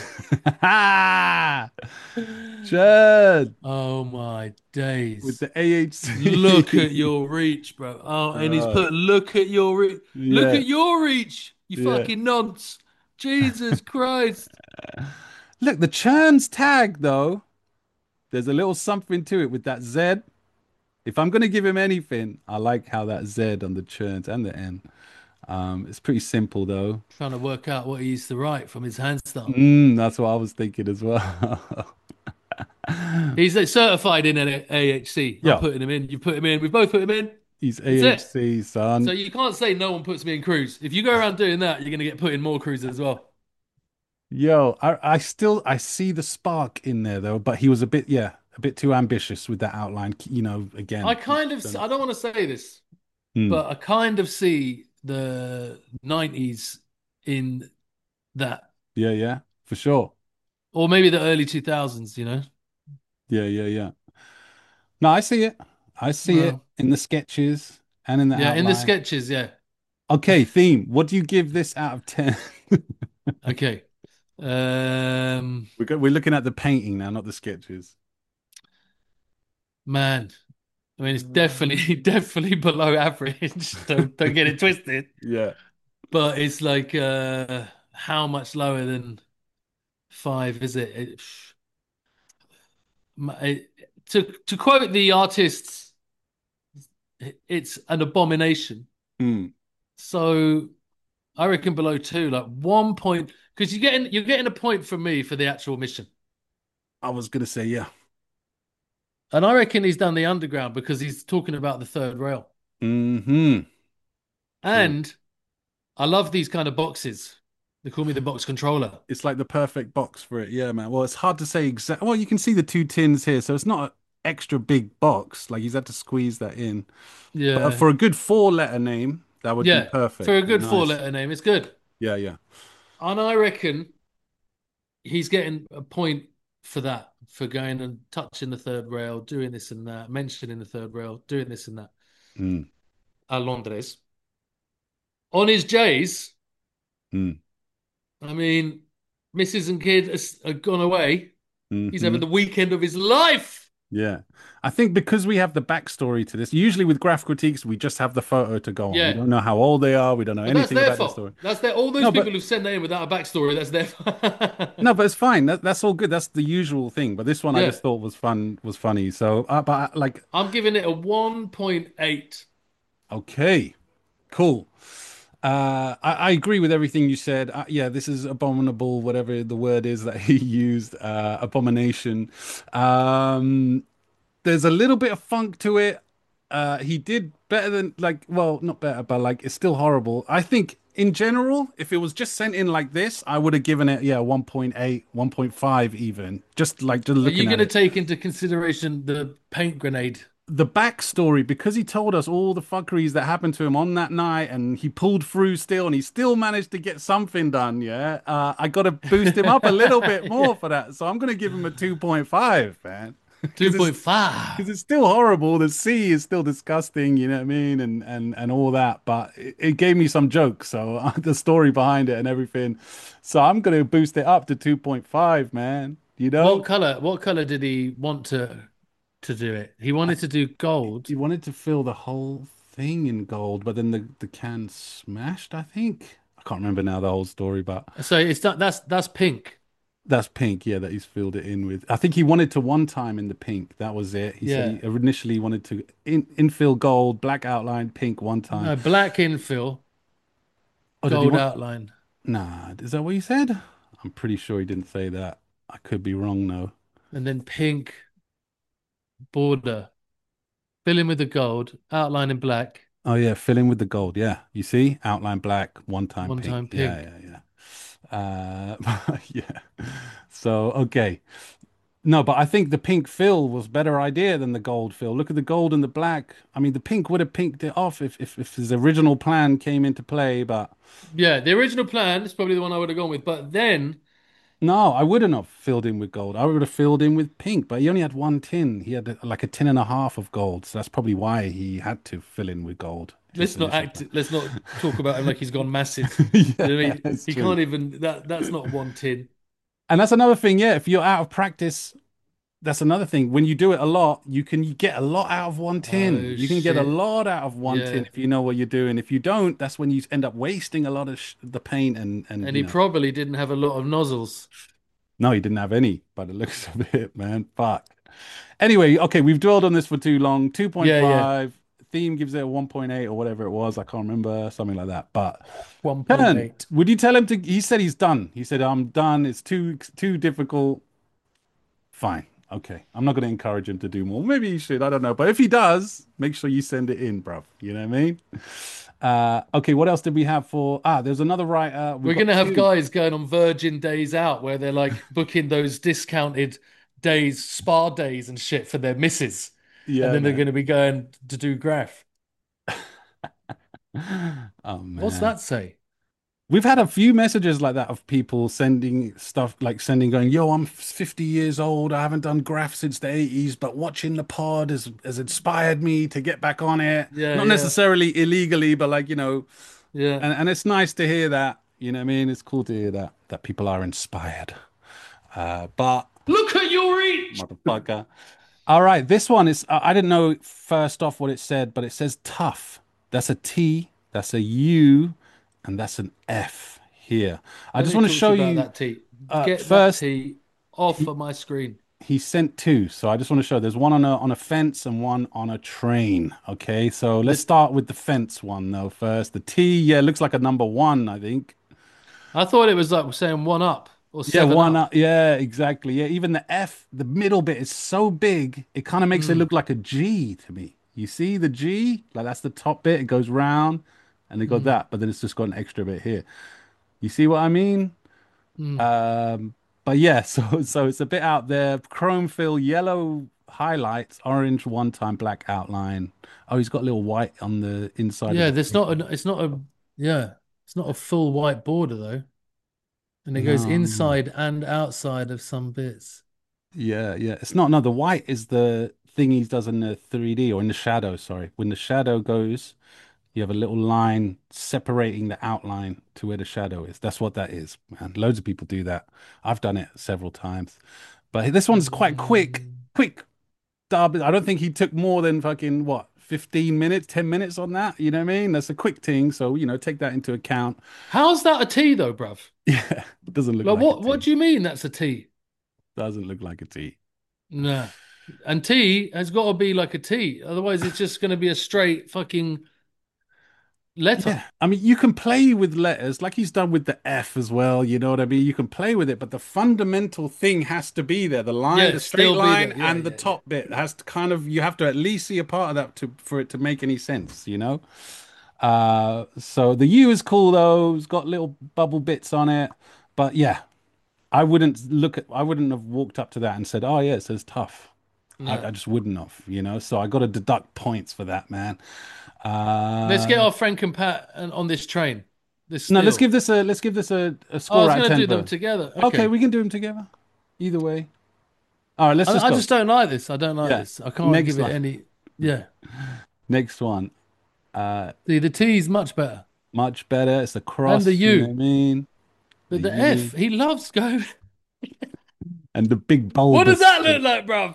Speaker 2: Chad
Speaker 1: Oh my
Speaker 2: with
Speaker 1: days!
Speaker 2: the A H C.
Speaker 1: Look at your reach, bro. Oh, and he's
Speaker 2: God.
Speaker 1: put, look at your reach. Look
Speaker 2: Yeah,
Speaker 1: at your reach, you
Speaker 2: yeah.
Speaker 1: fucking nonce. Jesus Christ.
Speaker 2: Look, the churns tag though. There's a little something to it with that Z. If I'm gonna give him anything, I like how that Z on the churns and the N. Um, it's pretty simple though.
Speaker 1: Trying to work out what he used to write from his hand style.
Speaker 2: Mm, that's what I was thinking as well.
Speaker 1: He's uh, certified in an A H C. I'm
Speaker 2: Yeah,
Speaker 1: putting him in. You put him in. We both put him in.
Speaker 2: he's
Speaker 1: That's it.
Speaker 2: A H C,
Speaker 1: So
Speaker 2: son.
Speaker 1: you can't say no one puts me in crews. If you go around doing that, you're going to get put in more crews as well.
Speaker 2: Yo, I, I still I see the spark in there though, but he was a bit, yeah, a bit too ambitious with that outline. You know,
Speaker 1: I
Speaker 2: again.
Speaker 1: kind of, I don't want to say this,
Speaker 2: Mm,
Speaker 1: but I kind of see the nineties in that,
Speaker 2: yeah, yeah, for sure.
Speaker 1: or maybe the early two thousands, you know?
Speaker 2: Yeah, yeah, yeah. No, I see it. I see it
Speaker 1: Well,
Speaker 2: in the sketches and in the
Speaker 1: yeah, in the
Speaker 2: outline.
Speaker 1: sketches, yeah.
Speaker 2: Okay, theme. What do you give this out of ten?
Speaker 1: Okay. Um,
Speaker 2: We're go- we're looking at the painting now, not the sketches.
Speaker 1: man, I mean, it's definitely, definitely below average. Don't, don't get it twisted.
Speaker 2: Yeah.
Speaker 1: But it's like, uh, how much lower than five is it? It- My- to to quote the artists, it's an abomination.
Speaker 2: Hmm.
Speaker 1: So I reckon below two, like one point, because you're getting you're getting a point from me for the actual mission.
Speaker 2: I was gonna say yeah.
Speaker 1: And I reckon he's done the underground because he's talking about the third rail.
Speaker 2: Hmm. True.
Speaker 1: And I love these kind of boxes. They call me the box controller.
Speaker 2: It's like the perfect box for it. Yeah, man. Well, it's hard to say exact. Well, you can see the two tins here, so it's not an extra big box. Like he's had to squeeze that in. But
Speaker 1: Yeah.
Speaker 2: for a good four-letter name, that would be
Speaker 1: Yeah. For
Speaker 2: perfect.
Speaker 1: a
Speaker 2: Be
Speaker 1: good four
Speaker 2: nice.
Speaker 1: letter name, it's good.
Speaker 2: Yeah, yeah.
Speaker 1: And I reckon he's getting a point for that, for going and touching the third rail, doing this and that, mentioning the third rail, doing this and that.
Speaker 2: Mm,
Speaker 1: At Londres. On his J's,
Speaker 2: mm,
Speaker 1: I mean, missus and kid has, have gone away. He's
Speaker 2: hmm.
Speaker 1: having the weekend of his life.
Speaker 2: Yeah. I think because we have the backstory to this, usually with graph critiques, we just have the photo to go on. We
Speaker 1: Yeah.
Speaker 2: don't know how old they are. We don't know
Speaker 1: But that's
Speaker 2: anything
Speaker 1: their
Speaker 2: about the story.
Speaker 1: fault. That's their all those
Speaker 2: No,
Speaker 1: people
Speaker 2: but
Speaker 1: who send that in without a backstory, that's their fault.
Speaker 2: no, but it's fine. That, that's all good. That's the usual thing. But this one I
Speaker 1: Yeah.
Speaker 2: just thought was fun, was funny. So, uh, but uh, like,
Speaker 1: I'm giving it a one point eight.
Speaker 2: okay, cool. Uh, I, I agree with everything you said. Uh, yeah, this is abominable, whatever the word is that he used, uh, abomination. Um, there's a little bit of funk to it. Uh, he did better than like, well, not better, but like it's still horrible. I think in general, if it was just sent in like this, I would have given it, yeah, one point eight, one point five even. Just like just
Speaker 1: Are you
Speaker 2: looking at
Speaker 1: going to
Speaker 2: it.
Speaker 1: take into consideration the paint grenade?
Speaker 2: The backstory, because he told us all the fuckeries that happened to him on that night and he pulled through still and he still managed to get something done, yeah. Uh, I got to boost him up a little bit more
Speaker 1: Yeah.
Speaker 2: for that. So I'm going to give him a two point five, man. Because it's because
Speaker 1: two point five.
Speaker 2: it's still horrible. The sea is still disgusting, you know what I mean, and and and all that. But it, it gave me some jokes, so the story behind it and everything. So I'm gonna boost it up to two point five, man. You
Speaker 1: What
Speaker 2: know,
Speaker 1: color? What color did he want to to do it? He wanted to do gold.
Speaker 2: he wanted to fill the whole thing in gold, but then the the can smashed. I think I can't remember now the whole story, but
Speaker 1: So it's that that's that's pink.
Speaker 2: that's pink. Yeah, that he's filled it in with. I think he wanted to one time in the pink. That was it. He said
Speaker 1: Yeah.
Speaker 2: he initially wanted to in, infill gold, black outline, pink one time.
Speaker 1: No, black infill,
Speaker 2: Oh, did he
Speaker 1: gold
Speaker 2: want?
Speaker 1: outline,
Speaker 2: Nah, is that what he said? I'm pretty sure he didn't say that. I could be wrong though.
Speaker 1: and then pink border. Fill in with the gold, outline in black,
Speaker 2: Oh yeah, fill in with the gold. Yeah, you see, outline black, one time
Speaker 1: one time
Speaker 2: pink. Yeah,
Speaker 1: pink.
Speaker 2: yeah, yeah. Uh, yeah. So okay, no, but I think the pink fill was better idea than the gold fill. Look at the gold and the black. I mean, the pink would have pinked it off if if, if his original plan came into play, but.
Speaker 1: Yeah, the original plan is probably the one I would have gone with, but then
Speaker 2: No, I wouldn't have filled in with gold. I would have filled in with pink, but he only had one tin. He had uh, like a tin and a half of gold, so that's probably why he had to fill in with gold. His
Speaker 1: let's not
Speaker 2: initial
Speaker 1: act.
Speaker 2: plan.
Speaker 1: Let's not talk about him like he's gone massive. You know what I
Speaker 2: Yeah,
Speaker 1: mean?
Speaker 2: that's
Speaker 1: He
Speaker 2: true.
Speaker 1: can't even. That that's not one tin.
Speaker 2: And that's another thing, yeah. If you're out of practice, that's another thing. When you do it a lot, you can get a lot out of one tin.
Speaker 1: Oh
Speaker 2: You can get a
Speaker 1: shit!
Speaker 2: lot out of one tin
Speaker 1: Yeah,
Speaker 2: if you know what you're doing. If you don't, that's when you end up wasting a lot of sh the paint and and
Speaker 1: and
Speaker 2: you
Speaker 1: he
Speaker 2: know.
Speaker 1: probably didn't have a lot of nozzles.
Speaker 2: No, he didn't have any, by the looks of it, man. Fuck. Anyway, okay, we've dwelled on this for too long.
Speaker 1: Yeah, yeah.
Speaker 2: two point five. Theme gives it a one point eight or whatever it was. I can't remember, something like that. But Kern,
Speaker 1: one point eight.
Speaker 2: would you tell him to? He said he's done. He said, I'm done. It's too too difficult. Fine. Okay. I'm not going to encourage him to do more. Maybe he should. I don't know. But if he does, make sure you send it in, bruv. You know what I mean? Uh, okay. What else did we have for? Ah, there's another writer. We've
Speaker 1: We're
Speaker 2: got
Speaker 1: gonna have
Speaker 2: two.
Speaker 1: guys going on Virgin Days Out where they're like booking those discounted days, spa days and shit for their misses, and
Speaker 2: Yeah,
Speaker 1: then they're
Speaker 2: man.
Speaker 1: going to be going to do graph.
Speaker 2: Oh,
Speaker 1: What's
Speaker 2: man.
Speaker 1: that say?
Speaker 2: We've had a few messages like that of people sending stuff like sending going, yo, I'm fifty years old. I haven't done graph since the eighties, but watching the pod has, has inspired me to get back on it.
Speaker 1: Yeah,
Speaker 2: Not
Speaker 1: yeah,
Speaker 2: necessarily illegally, but like, you know,
Speaker 1: yeah.
Speaker 2: and, and it's nice to hear that. You know what I mean? It's cool to hear that that people are inspired. Uh, but
Speaker 1: Look at your reach.
Speaker 2: motherfucker. All right, this one is I I didn't know first off what it said, but it says tough. That's a T, that's a U, and that's an F here. I
Speaker 1: Let
Speaker 2: just
Speaker 1: me
Speaker 2: want to
Speaker 1: talk to
Speaker 2: show
Speaker 1: you about
Speaker 2: you
Speaker 1: that T.
Speaker 2: uh
Speaker 1: Get that
Speaker 2: first
Speaker 1: T off of my screen.
Speaker 2: he sent two, so I just want to show there's one on a on a fence and one on a train. Okay, so let's start with the fence one though first. The T, yeah, looks like a number one, I think.
Speaker 1: I thought it was like saying one up or
Speaker 2: Yeah,
Speaker 1: seven
Speaker 2: one
Speaker 1: up.
Speaker 2: up. Yeah, exactly. Yeah, even the F, the middle bit is so big, it kind of makes it
Speaker 1: Mm,
Speaker 2: look like a G to me. You see the G? Like that's the top bit, it goes round, and they got
Speaker 1: mm,
Speaker 2: that, but then it's just got an extra bit here. You see what I mean?
Speaker 1: mm.
Speaker 2: Um, but yeah, so so it's a bit out there. Chrome fill, yellow highlights, orange one time black outline. Oh, he's got a little white on the inside of
Speaker 1: Yeah,
Speaker 2: the
Speaker 1: there's not
Speaker 2: paper.
Speaker 1: a, it's not a, yeah, it's not a full white border though. And it goes
Speaker 2: No.
Speaker 1: inside and outside of some bits.
Speaker 2: Yeah, yeah. It's not, no, the white is the thing he does in the three D or in the shadow, sorry. When the shadow goes, you have a little line separating the outline to where the shadow is. That's what that is, man. Loads of people do that. I've done it several times. But this one's quite quick,
Speaker 1: Mm.
Speaker 2: quick dub. I don't think he took more than fucking what, fifteen minutes, ten minutes on that. You know what I mean? That's a quick thing. So, you know, take that into account.
Speaker 1: How's that a T though, bruv?
Speaker 2: Yeah, it doesn't look
Speaker 1: Like
Speaker 2: like a
Speaker 1: what what
Speaker 2: T.
Speaker 1: do you mean that's a T?
Speaker 2: Doesn't look like a T.
Speaker 1: Nah. And T has got to be like a T. Otherwise it's just going to be a straight fucking letter.
Speaker 2: Yeah, I mean, you can play with letters like he's done with the F as well. You know what I mean? You can play with it, but the fundamental thing has to be there. The line,
Speaker 1: Yeah,
Speaker 2: the straight
Speaker 1: still be
Speaker 2: line,
Speaker 1: there. Yeah,
Speaker 2: and the
Speaker 1: yeah, yeah.
Speaker 2: top bit has to kind of, you have to at least see a part of that to for it to make any sense, you know? Uh, so the U is cool though. It's got little bubble bits on it. But yeah, I wouldn't look at, I wouldn't have walked up to that and said, oh yeah, it says tough. I,
Speaker 1: No.
Speaker 2: I just wouldn't have, you know? So I got to deduct points for that, man.
Speaker 1: Let's get
Speaker 2: Uh,
Speaker 1: our Frank and Pat on on this train. This
Speaker 2: No, let's
Speaker 1: steal.
Speaker 2: give this a let's give this a, a
Speaker 1: Oh, I
Speaker 2: score
Speaker 1: was
Speaker 2: out of
Speaker 1: going to
Speaker 2: ten,
Speaker 1: do them
Speaker 2: bro.
Speaker 1: together.
Speaker 2: Okay,
Speaker 1: Okay.
Speaker 2: we can do them together. Either way. All right, let's
Speaker 1: I,
Speaker 2: just
Speaker 1: I
Speaker 2: go.
Speaker 1: just don't like this. I don't like
Speaker 2: Yeah.
Speaker 1: this. I can't
Speaker 2: Next
Speaker 1: give it
Speaker 2: one.
Speaker 1: any. Yeah.
Speaker 2: Next one. Uh,
Speaker 1: See, the T is much better.
Speaker 2: much better. It's a
Speaker 1: And the
Speaker 2: cross, you know what I
Speaker 1: U.
Speaker 2: mean? The
Speaker 1: But the
Speaker 2: U
Speaker 1: F, he loves going.
Speaker 2: and the big
Speaker 1: What does
Speaker 2: bulbous
Speaker 1: that look like, bruv?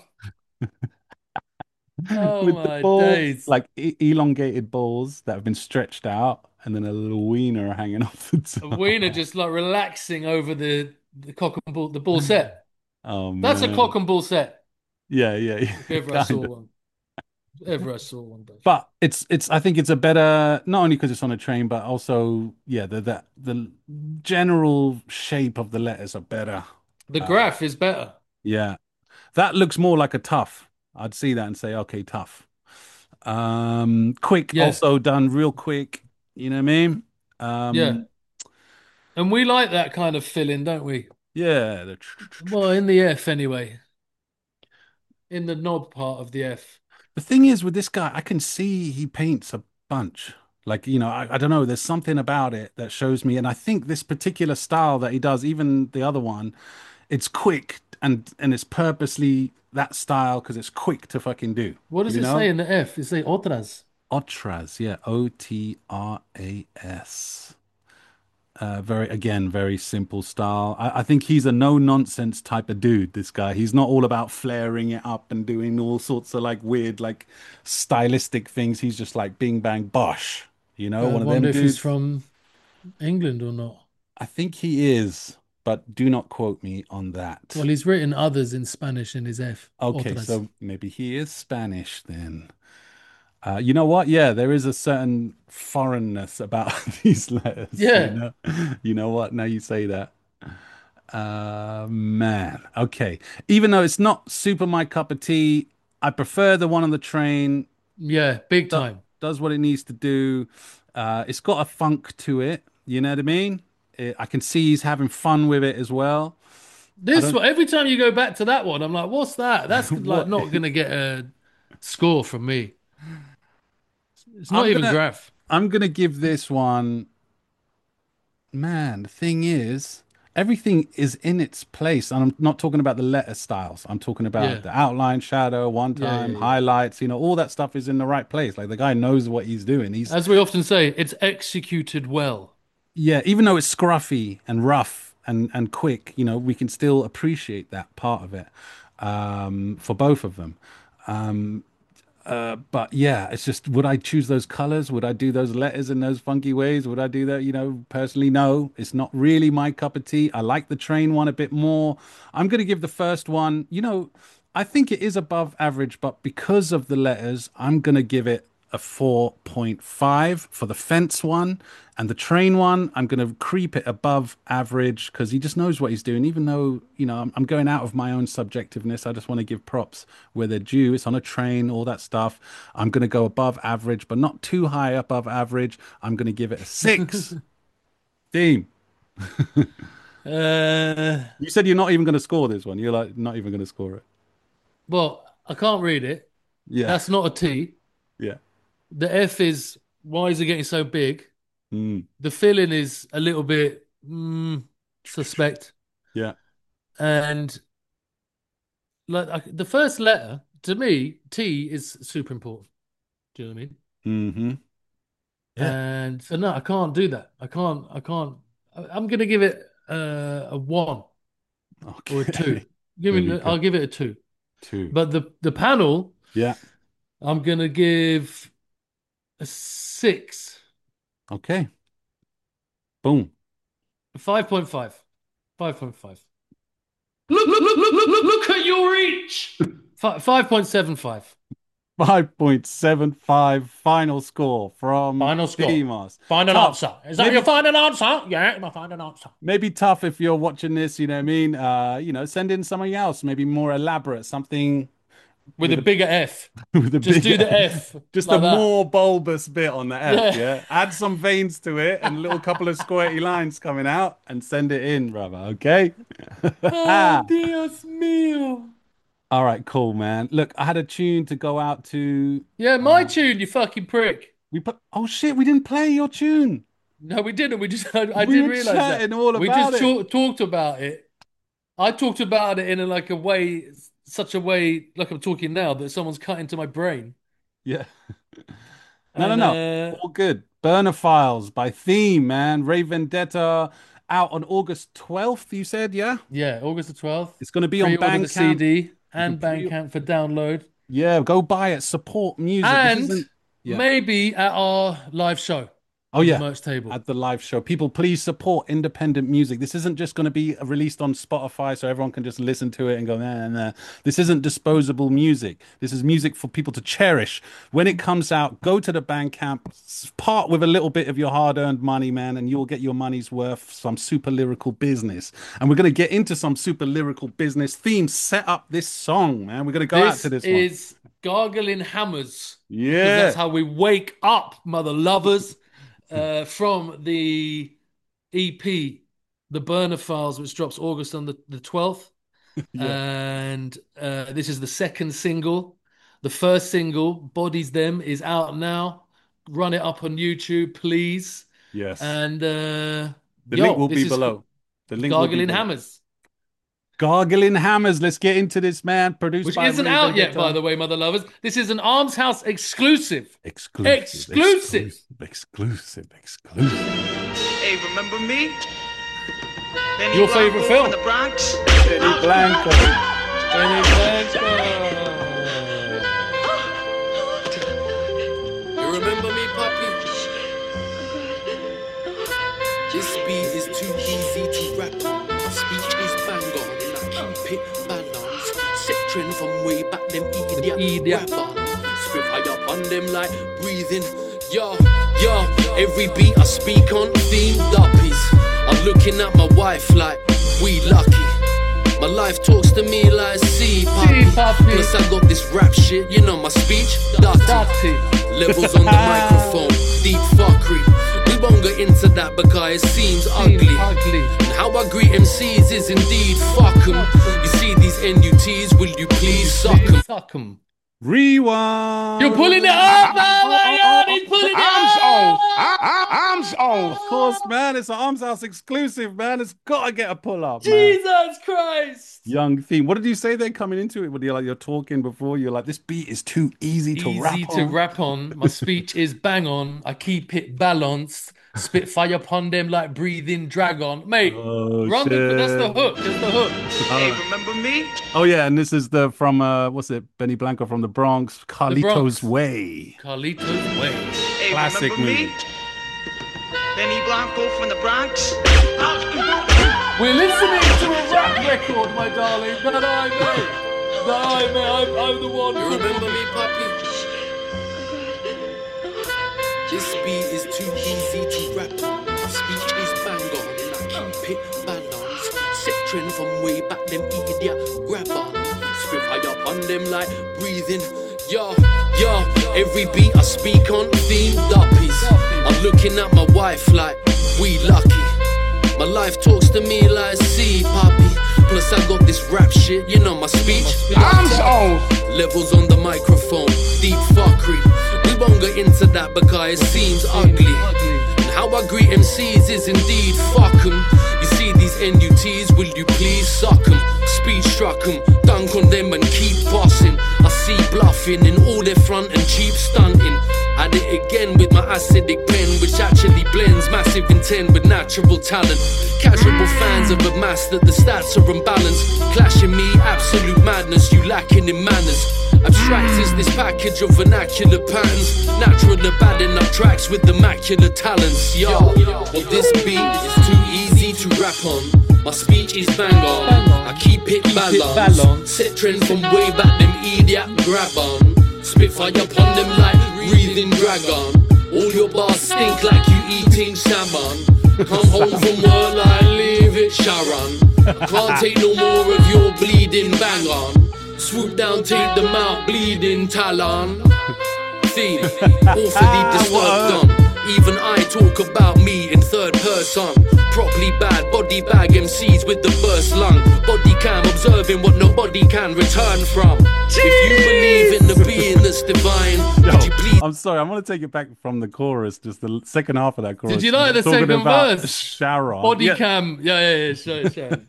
Speaker 1: Oh
Speaker 2: with the
Speaker 1: my
Speaker 2: balls,
Speaker 1: days.
Speaker 2: like e elongated balls that have been stretched out, and then a little wiener hanging off the
Speaker 1: A
Speaker 2: top.
Speaker 1: wiener just like relaxing over the, the cock and bull, the ball set.
Speaker 2: Oh
Speaker 1: That's a cock
Speaker 2: man.
Speaker 1: and bull set.
Speaker 2: Yeah, yeah,
Speaker 1: If
Speaker 2: yeah,
Speaker 1: ever I saw
Speaker 2: kind of.
Speaker 1: one. If ever I saw one, bruv.
Speaker 2: But it's it's I think it's a better, not only because it's on a train, but also yeah, the the the general shape of the letters are better.
Speaker 1: The
Speaker 2: Uh,
Speaker 1: graph is better.
Speaker 2: yeah, that looks more like a tough. I'd see that and say, okay, tough. Um, quick,
Speaker 1: Yeah.
Speaker 2: also done real quick. You know what I mean?
Speaker 1: Yeah.
Speaker 2: Um,
Speaker 1: And we like that kind of filling, don't we?
Speaker 2: yeah. The,
Speaker 1: Well, in the F anyway. In the knob part of the F.
Speaker 2: the thing is with this guy, I can see he paints a bunch. Like, you know, I, I don't know, there's something about it that shows me. And I think this particular style that he does, even the other one, it's quick and and it's purposely that style because it's quick to fucking do.
Speaker 1: What does
Speaker 2: You
Speaker 1: it say
Speaker 2: know?
Speaker 1: in the F? It say otras.
Speaker 2: Otras, yeah, O T R A S. Uh, very again, very simple style. I, I think he's a no nonsense type of dude. This guy, he's not all about flaring it up and doing all sorts of like weird, like stylistic things. He's just like bing bang bosh. You know,
Speaker 1: I
Speaker 2: one of them
Speaker 1: wonder if he's
Speaker 2: dudes.
Speaker 1: from England or not.
Speaker 2: I think he is, but do not quote me on that.
Speaker 1: Well, he's written others in Spanish in his F.
Speaker 2: Okay,
Speaker 1: Otras.
Speaker 2: so maybe he is Spanish then. Uh, you know what? Yeah, there is a certain foreignness about these letters. You
Speaker 1: Yeah.
Speaker 2: know, you know what? Now you say that. Uh, man. Okay. Even though it's not super my cup of tea, I prefer the one on the train.
Speaker 1: Yeah. Big
Speaker 2: Do-
Speaker 1: time.
Speaker 2: does what it needs to do. Uh, it's got a funk to it. You know what I mean? It, I can see he's having fun with it as well. I
Speaker 1: This
Speaker 2: don't.
Speaker 1: one, every time you go back to that one, I'm like, what's that? That's like
Speaker 2: What?
Speaker 1: not gonna get a score from me. It's not
Speaker 2: I'm
Speaker 1: even
Speaker 2: gonna.
Speaker 1: graph.
Speaker 2: I'm gonna give this one. Man, the thing is, everything is in its place. And I'm not talking about the letter styles. I'm talking about
Speaker 1: Yeah.
Speaker 2: the outline, shadow, one
Speaker 1: Yeah, yeah,
Speaker 2: time,
Speaker 1: yeah.
Speaker 2: highlights, you know, all that stuff is in the right place. Like the guy knows what he's doing. He's,
Speaker 1: As we often say, it's executed well.
Speaker 2: yeah, even though it's scruffy and rough and, and quick, you know, we can still appreciate that part of it um, for both of them. Um, Uh, but yeah, it's just, would I choose those colors? Would I do those letters in those funky ways? Would I do that? You know, personally, no, it's not really my cup of tea. I like the train one a bit more. I'm going to give the first one, you know, I think it is above average, but because of the letters, I'm going to give it a four point five for the fence one. And the train one, I'm going to creep it above average because he just knows what he's doing. Even though, you know, I'm, I'm going out of my own subjectiveness. I just want to give props where they're due. It's on a train, all that stuff. I'm going to go above average, but not too high above average. I'm going to give it a six. Team.
Speaker 1: Uh,
Speaker 2: You said you're not even going to score this one. You're like, not even going to score it.
Speaker 1: well, I can't read it.
Speaker 2: Yeah.
Speaker 1: That's not a T.
Speaker 2: Yeah.
Speaker 1: The F is, why is it getting so big?
Speaker 2: Mm,
Speaker 1: The filling is a little bit mm, suspect.
Speaker 2: yeah.
Speaker 1: And like I, the first letter, to me, T is super important. Do you know what I mean?
Speaker 2: Mm-hmm. Yeah.
Speaker 1: And so no, I can't do that. I can't. I can't. I, I'm gonna give it uh, a one or a two.
Speaker 2: Okay.
Speaker 1: Give
Speaker 2: There
Speaker 1: me.
Speaker 2: we go.
Speaker 1: I'll give it a two.
Speaker 2: Two.
Speaker 1: But the the panel,
Speaker 2: Yeah.
Speaker 1: I'm gonna give a six,
Speaker 2: Okay. Boom.
Speaker 1: five point five, five point five. Look! Look! Look! Look! Look! Look! Look at your reach. Five point seven five.
Speaker 2: five point seven five final score from
Speaker 1: Final score.
Speaker 2: Dimas.
Speaker 1: Final
Speaker 2: Tough.
Speaker 1: answer. Is that
Speaker 2: Maybe-
Speaker 1: your final answer? Yeah, my final answer.
Speaker 2: Maybe tough if you're watching this, you know what I mean? Uh, you know, send in something else, maybe more elaborate, something
Speaker 1: With,
Speaker 2: With
Speaker 1: a
Speaker 2: a-
Speaker 1: bigger F.
Speaker 2: with a
Speaker 1: Just do
Speaker 2: bigger-
Speaker 1: the F.
Speaker 2: Just
Speaker 1: like
Speaker 2: a
Speaker 1: that.
Speaker 2: more bulbous bit on the F,
Speaker 1: Yeah.
Speaker 2: yeah. Add some veins to it and a little couple of squirty lines coming out and send it in, brother, okay?
Speaker 1: Oh, Dios mío.
Speaker 2: All right, cool, man. Look, I had a tune to go out to.
Speaker 1: Yeah, my tune, you fucking prick.
Speaker 2: We put. Oh shit, we didn't play your tune.
Speaker 1: No, we didn't. We just, I, I
Speaker 2: We
Speaker 1: did
Speaker 2: were
Speaker 1: realize that.
Speaker 2: chatting all
Speaker 1: we
Speaker 2: about
Speaker 1: just
Speaker 2: it.
Speaker 1: talk, talked about it. I talked about it in a, like a way, such a way, like I'm talking now, that someone's cut into my brain.
Speaker 2: Yeah. No,
Speaker 1: And,
Speaker 2: no, no.
Speaker 1: uh,
Speaker 2: All good. Burner Files by Theme, man. Ray Vendetta out on August twelfth, you said, yeah?
Speaker 1: yeah, August the twelfth.
Speaker 2: It's going to be on
Speaker 1: Pre-order the
Speaker 2: Bandcamp.
Speaker 1: C D and
Speaker 2: can pre-
Speaker 1: Bandcamp for download.
Speaker 2: Yeah, go buy it. Support music. This
Speaker 1: And
Speaker 2: isn't- yeah.
Speaker 1: maybe at our live show.
Speaker 2: Oh,
Speaker 1: on the
Speaker 2: yeah.
Speaker 1: merch table.
Speaker 2: At the live show. People, please support independent music. This isn't just going to be released on Spotify so everyone can just listen to it and go, nah, nah, nah. This isn't disposable music. This is music for people to cherish. When it comes out, go to the Bandcamp, s- part with a little bit of your hard-earned money, man, and you'll get your money's worth, some super lyrical business. And we're going to get into some super lyrical business. Theme, set up this song, man. We're going to go out
Speaker 1: This
Speaker 2: to this one.
Speaker 1: is Gargling Hammers. 'Cause
Speaker 2: Yeah.
Speaker 1: that's how we wake up, mother lovers, uh, from the E P, The Burner Files, which drops August on the, the twelfth. And uh, this is the second single. The first single, Bodies Them, is out now. Run it up on YouTube, please.
Speaker 2: Yes.
Speaker 1: And uh,
Speaker 2: the
Speaker 1: yo,
Speaker 2: link will
Speaker 1: this
Speaker 2: be
Speaker 1: is
Speaker 2: below. The link will be
Speaker 1: Gargling
Speaker 2: below.
Speaker 1: Hammers,
Speaker 2: Gargling Hammers. Let's get into this, man. Produced
Speaker 1: which
Speaker 2: by
Speaker 1: isn't
Speaker 2: Ray
Speaker 1: out yet,
Speaker 2: Vendetta.
Speaker 1: by the way, mother lovers. This is an Arms House exclusive.
Speaker 2: Exclusive.
Speaker 1: Exclusive.
Speaker 2: Exclusive. Exclusive.
Speaker 6: Hey, remember me? Benny
Speaker 1: Your
Speaker 6: Blanco
Speaker 1: favorite film?
Speaker 6: from the Bronx?
Speaker 2: Benny Blanco.
Speaker 1: Benny Blanco.
Speaker 7: You remember me, Poppy? This beat is too easy to rap. My speech is bang on, and I keep it balanced. Set trend from way back, them idiot,
Speaker 1: Idiot.
Speaker 7: rapper. Spit fire upon them like breathing. Yo, yo, every beat I speak on, themed uppies. I'm looking at my wife like, we lucky. My life talks to me like, see, Poppy.
Speaker 1: Poppy.
Speaker 7: Plus I got this rap shit, you know my speech, dirty.
Speaker 1: Dirty.
Speaker 7: Levels on the microphone, deep fuckery. We won't get into that because it seems ugly.
Speaker 1: Ugly.
Speaker 7: And how I greet M Cs is indeed fuck 'em. You see these N U Ts, will you please suck 'em?
Speaker 1: Suck 'em.
Speaker 2: Rewind.
Speaker 1: You're pulling it up, oh my God, he's pulling it
Speaker 4: Arms on.
Speaker 1: up.
Speaker 4: I, I, arms on.
Speaker 2: Of course, man. It's an Arms House exclusive, man. It's got to get a pull up, man.
Speaker 1: Jesus Christ.
Speaker 2: Young Theme. What did you say then coming into it? When you're like, you're talking before, you're like, this beat is too easy to
Speaker 1: Easy
Speaker 2: rap
Speaker 1: to
Speaker 2: on.
Speaker 1: rap on. My speech is bang on. I keep it balanced. Spit fire upon them like breathing dragon. Mate,
Speaker 2: Oh,
Speaker 1: run the, that's the
Speaker 2: shit.
Speaker 1: hook. That's the hook.
Speaker 6: Hey, remember me?
Speaker 2: Oh yeah, and this is the from uh what's it? Benny Blanco from the Bronx, Carlito's
Speaker 1: Bronx.
Speaker 2: Way.
Speaker 1: Carlito's Way.
Speaker 6: Hey,
Speaker 2: Classic
Speaker 6: remember
Speaker 2: movie.
Speaker 6: me? Benny Blanco from the Bronx.
Speaker 1: We're listening to a rap record, my darling. That I made. That I made. I'm, I'm the one.
Speaker 7: You remember me, Poppy? This beat is too easy to rap on. My speech is bang on, and I keep it balanced. Set trend from way back, them idiot grab on. Spit high up on them like breathing. Yo, yo, every beat I speak on, themed uppies. I'm looking at my wife like, we lucky. My life talks to me like, see, Poppy. Plus I got this rap shit, you know my speech.
Speaker 5: Arms on.
Speaker 7: Levels on the microphone, deep fuckery. We won't get into that because it seems ugly. And how I greet M Cs is indeed fuck 'em. You see these N U Ts, will you please suck 'em? Speed struck 'em, dunk on them and keep bossing. I see bluffing in all their front and cheap stunting. At it again with my acidic pen, which actually blends massive intent with natural talent. Casual fans have amassed that the stats are unbalanced. Clashing me, absolute madness, you lacking in manners. Abstract is this package of vernacular patterns. Natural adding up tracks with immaculate talents. Yo, well this beat is too easy to rap on. My speech is bang on. I keep it balanced. Set trend from way back, them idiot grab on. Spitfire upon them like breathing dragon. All your bars stink like you eating salmon. Come home from work like leave it Sharon. I can't take no more of your bleeding bang on. Swoop down, take them out, bleeding talon. Theme, awfully disturbed on. Even I talk about me in third person. Properly bad body bag M Cs with the burst lung. Body cam observing what nobody can return from. If you believe in the being that's divine, would you please?
Speaker 2: I'm sorry, I'm gonna take it back from the chorus, just the second half of that chorus.
Speaker 1: Did you like the
Speaker 2: Talking
Speaker 1: second
Speaker 2: about
Speaker 1: verse?
Speaker 2: Sharon.
Speaker 1: Body
Speaker 2: Yeah.
Speaker 1: cam. Yeah, yeah, yeah. Sure, Sharon.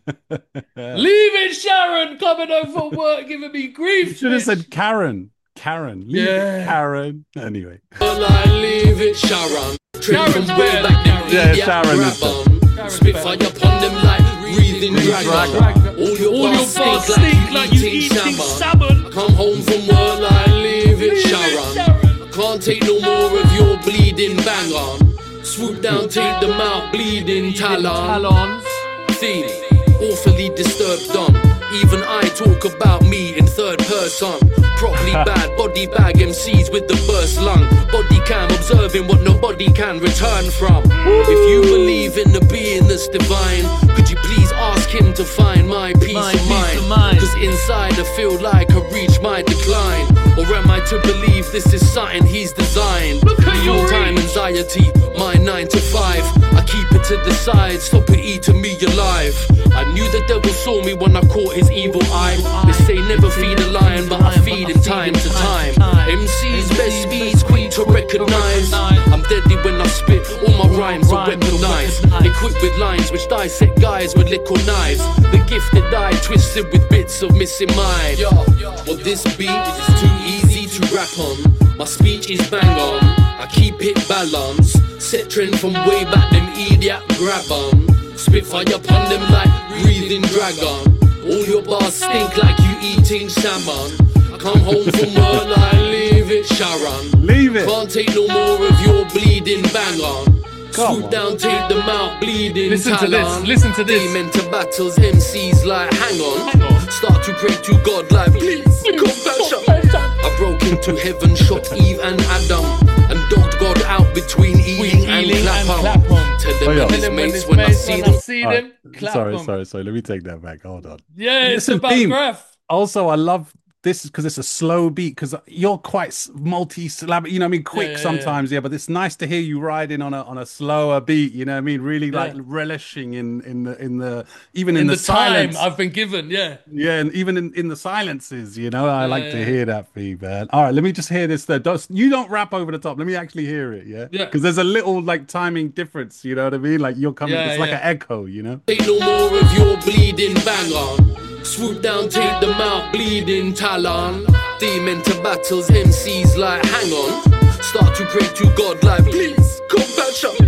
Speaker 1: Leaving Sharon coming home from work giving me grief.
Speaker 2: Should have
Speaker 1: bitch.
Speaker 2: said Karen. Karen. Leave
Speaker 1: Yeah.
Speaker 2: it, Karen. Anyway.
Speaker 7: Well, I leave it Sharon. Trip from
Speaker 1: Sharon's
Speaker 7: way
Speaker 1: better
Speaker 7: back
Speaker 1: than
Speaker 7: them
Speaker 2: Yeah,
Speaker 7: idiot
Speaker 2: Sharon
Speaker 7: grab
Speaker 2: is
Speaker 7: on.
Speaker 1: Sharon's
Speaker 7: Spitfire
Speaker 1: better.
Speaker 7: upon them like breathing dragon.
Speaker 2: dragon.
Speaker 7: All your
Speaker 1: All your
Speaker 7: bars
Speaker 1: bars
Speaker 7: stink
Speaker 1: stink
Speaker 7: like you eating salmon. Come home from work like leave it Sharon. I can't take no more of your bleeding bang on. Swoop down, take them out, bleeding talon.
Speaker 1: Talons.
Speaker 7: Theme, awfully disturbed on. Even I talk about me in third person. Properly bad body bag M Cs with the burst lung. Body cam observing what nobody can return from. If you believe in the being that's divine, could you please ask him to find my peace
Speaker 1: My
Speaker 7: of
Speaker 1: peace
Speaker 7: mind?
Speaker 1: of mind.
Speaker 7: Cause inside I feel like I reach my decline. Or am I to believe this is something he's designed? Real time anxiety, my nine to five. I keep it to the side, stop it eating me alive. I knew the devil saw me when I caught his evil eye. They say never feed a lion, but I feed in time to time. M C's best speeds quick to recognize. I'm deadly when I spit, all my rhymes are weaponized. Equipped with lines which dissect guys with little knives. The gifted eye twisted with bits of missing mind. Well, this beat is too easy to rap on. My speech is bang on. I keep it balanced. Set trend from way back, them idiot grab on. Spitfire upon them like breathing dragon. All your bars stink like you eating salmon. Come home from work like leave it Sharon.
Speaker 2: Leave it.
Speaker 7: Can't take no more of your bleeding bang on.
Speaker 2: Come
Speaker 7: Swoop
Speaker 2: on.
Speaker 7: down, take them out, bleeding
Speaker 1: Listen to
Speaker 7: talon.
Speaker 1: this, listen to this.
Speaker 7: Demon to battles, M Cs like hang on. Start to pray to God like please, compassion. I broke into heaven, shot Eve and Adam, and dogged God out between Ealing and
Speaker 1: Ealing and
Speaker 7: Clapham.
Speaker 1: Clapham.
Speaker 7: Tell them
Speaker 2: Oh, yeah.
Speaker 7: and
Speaker 1: Tell
Speaker 7: his
Speaker 1: them when
Speaker 7: mates
Speaker 1: his
Speaker 7: when I
Speaker 1: mates,
Speaker 7: see
Speaker 1: when
Speaker 7: them.
Speaker 1: I see them, clap
Speaker 2: Sorry,
Speaker 1: them.
Speaker 2: sorry, sorry. Let me take that back. Hold on.
Speaker 1: Yeah, it's
Speaker 2: Listen,
Speaker 1: about
Speaker 2: Theme.
Speaker 1: graph.
Speaker 2: Also, I love this because it's a slow beat because you're quite s- multi-syllabic, you know what I mean? Quick
Speaker 1: yeah, yeah.
Speaker 2: sometimes, yeah, but it's nice to hear you riding on a on a slower beat, you know what I mean? Really like
Speaker 1: Yeah.
Speaker 2: relishing in in the in the even in,
Speaker 1: In
Speaker 2: the,
Speaker 1: the time
Speaker 2: silence.
Speaker 1: I've been given, yeah.
Speaker 2: Yeah, and even in, in the silences, you know, I like
Speaker 1: yeah,
Speaker 2: to
Speaker 1: yeah.
Speaker 2: hear that feedback. All right, let me just hear this. Though. Don't, you don't rap over the top. Let me actually hear it, yeah?
Speaker 1: Yeah.
Speaker 2: Because there's a little like timing difference, you know what I mean? Like you're coming,
Speaker 1: Yeah,
Speaker 2: it's like
Speaker 1: yeah.
Speaker 2: an echo, you know?
Speaker 7: Take no more of your bleeding bang on. Swoop down, take them out, bleeding talon. Demon to battles, M Cs like hang on. Start to pray to God like please, compassion.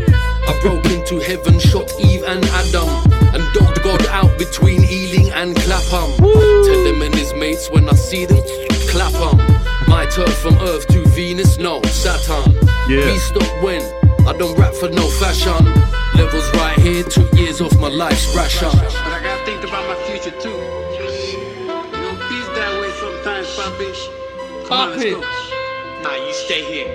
Speaker 7: I broke into heaven, shot Eve and Adam, and dogged God out between Ealing and Clapham. Tell them and his mates when I see them, clap 'em. My turf from Earth to Venus, no, Saturn.
Speaker 2: Yeah.
Speaker 7: Me stop when I don't rap for no fashion. Levels right here, took years off my life's ration.
Speaker 8: But I gotta think about my future too. You know, peace that way sometimes, Poppy. Come on, let's
Speaker 1: Poppy.
Speaker 8: go. Nah, you stay here.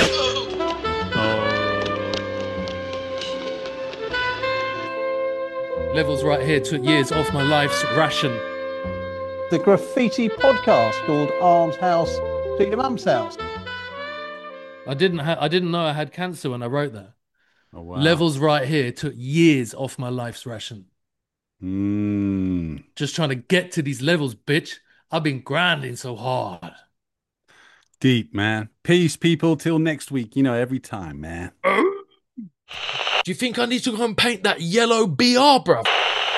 Speaker 1: Levels right here took years off my life's ration.
Speaker 5: The graffiti podcast called Arms House to Your Mum's House.
Speaker 1: I didn't ha- I didn't know I had cancer when I wrote that.
Speaker 2: Oh, wow.
Speaker 1: Levels right here took years off my life's ration.
Speaker 2: Mm.
Speaker 1: Just trying to get to these levels, bitch. I've been grinding so hard.
Speaker 2: Deep, man. Peace, people. Till next week. You know, every time, man.
Speaker 1: Do you think I need to go and paint that yellow B R, bruv?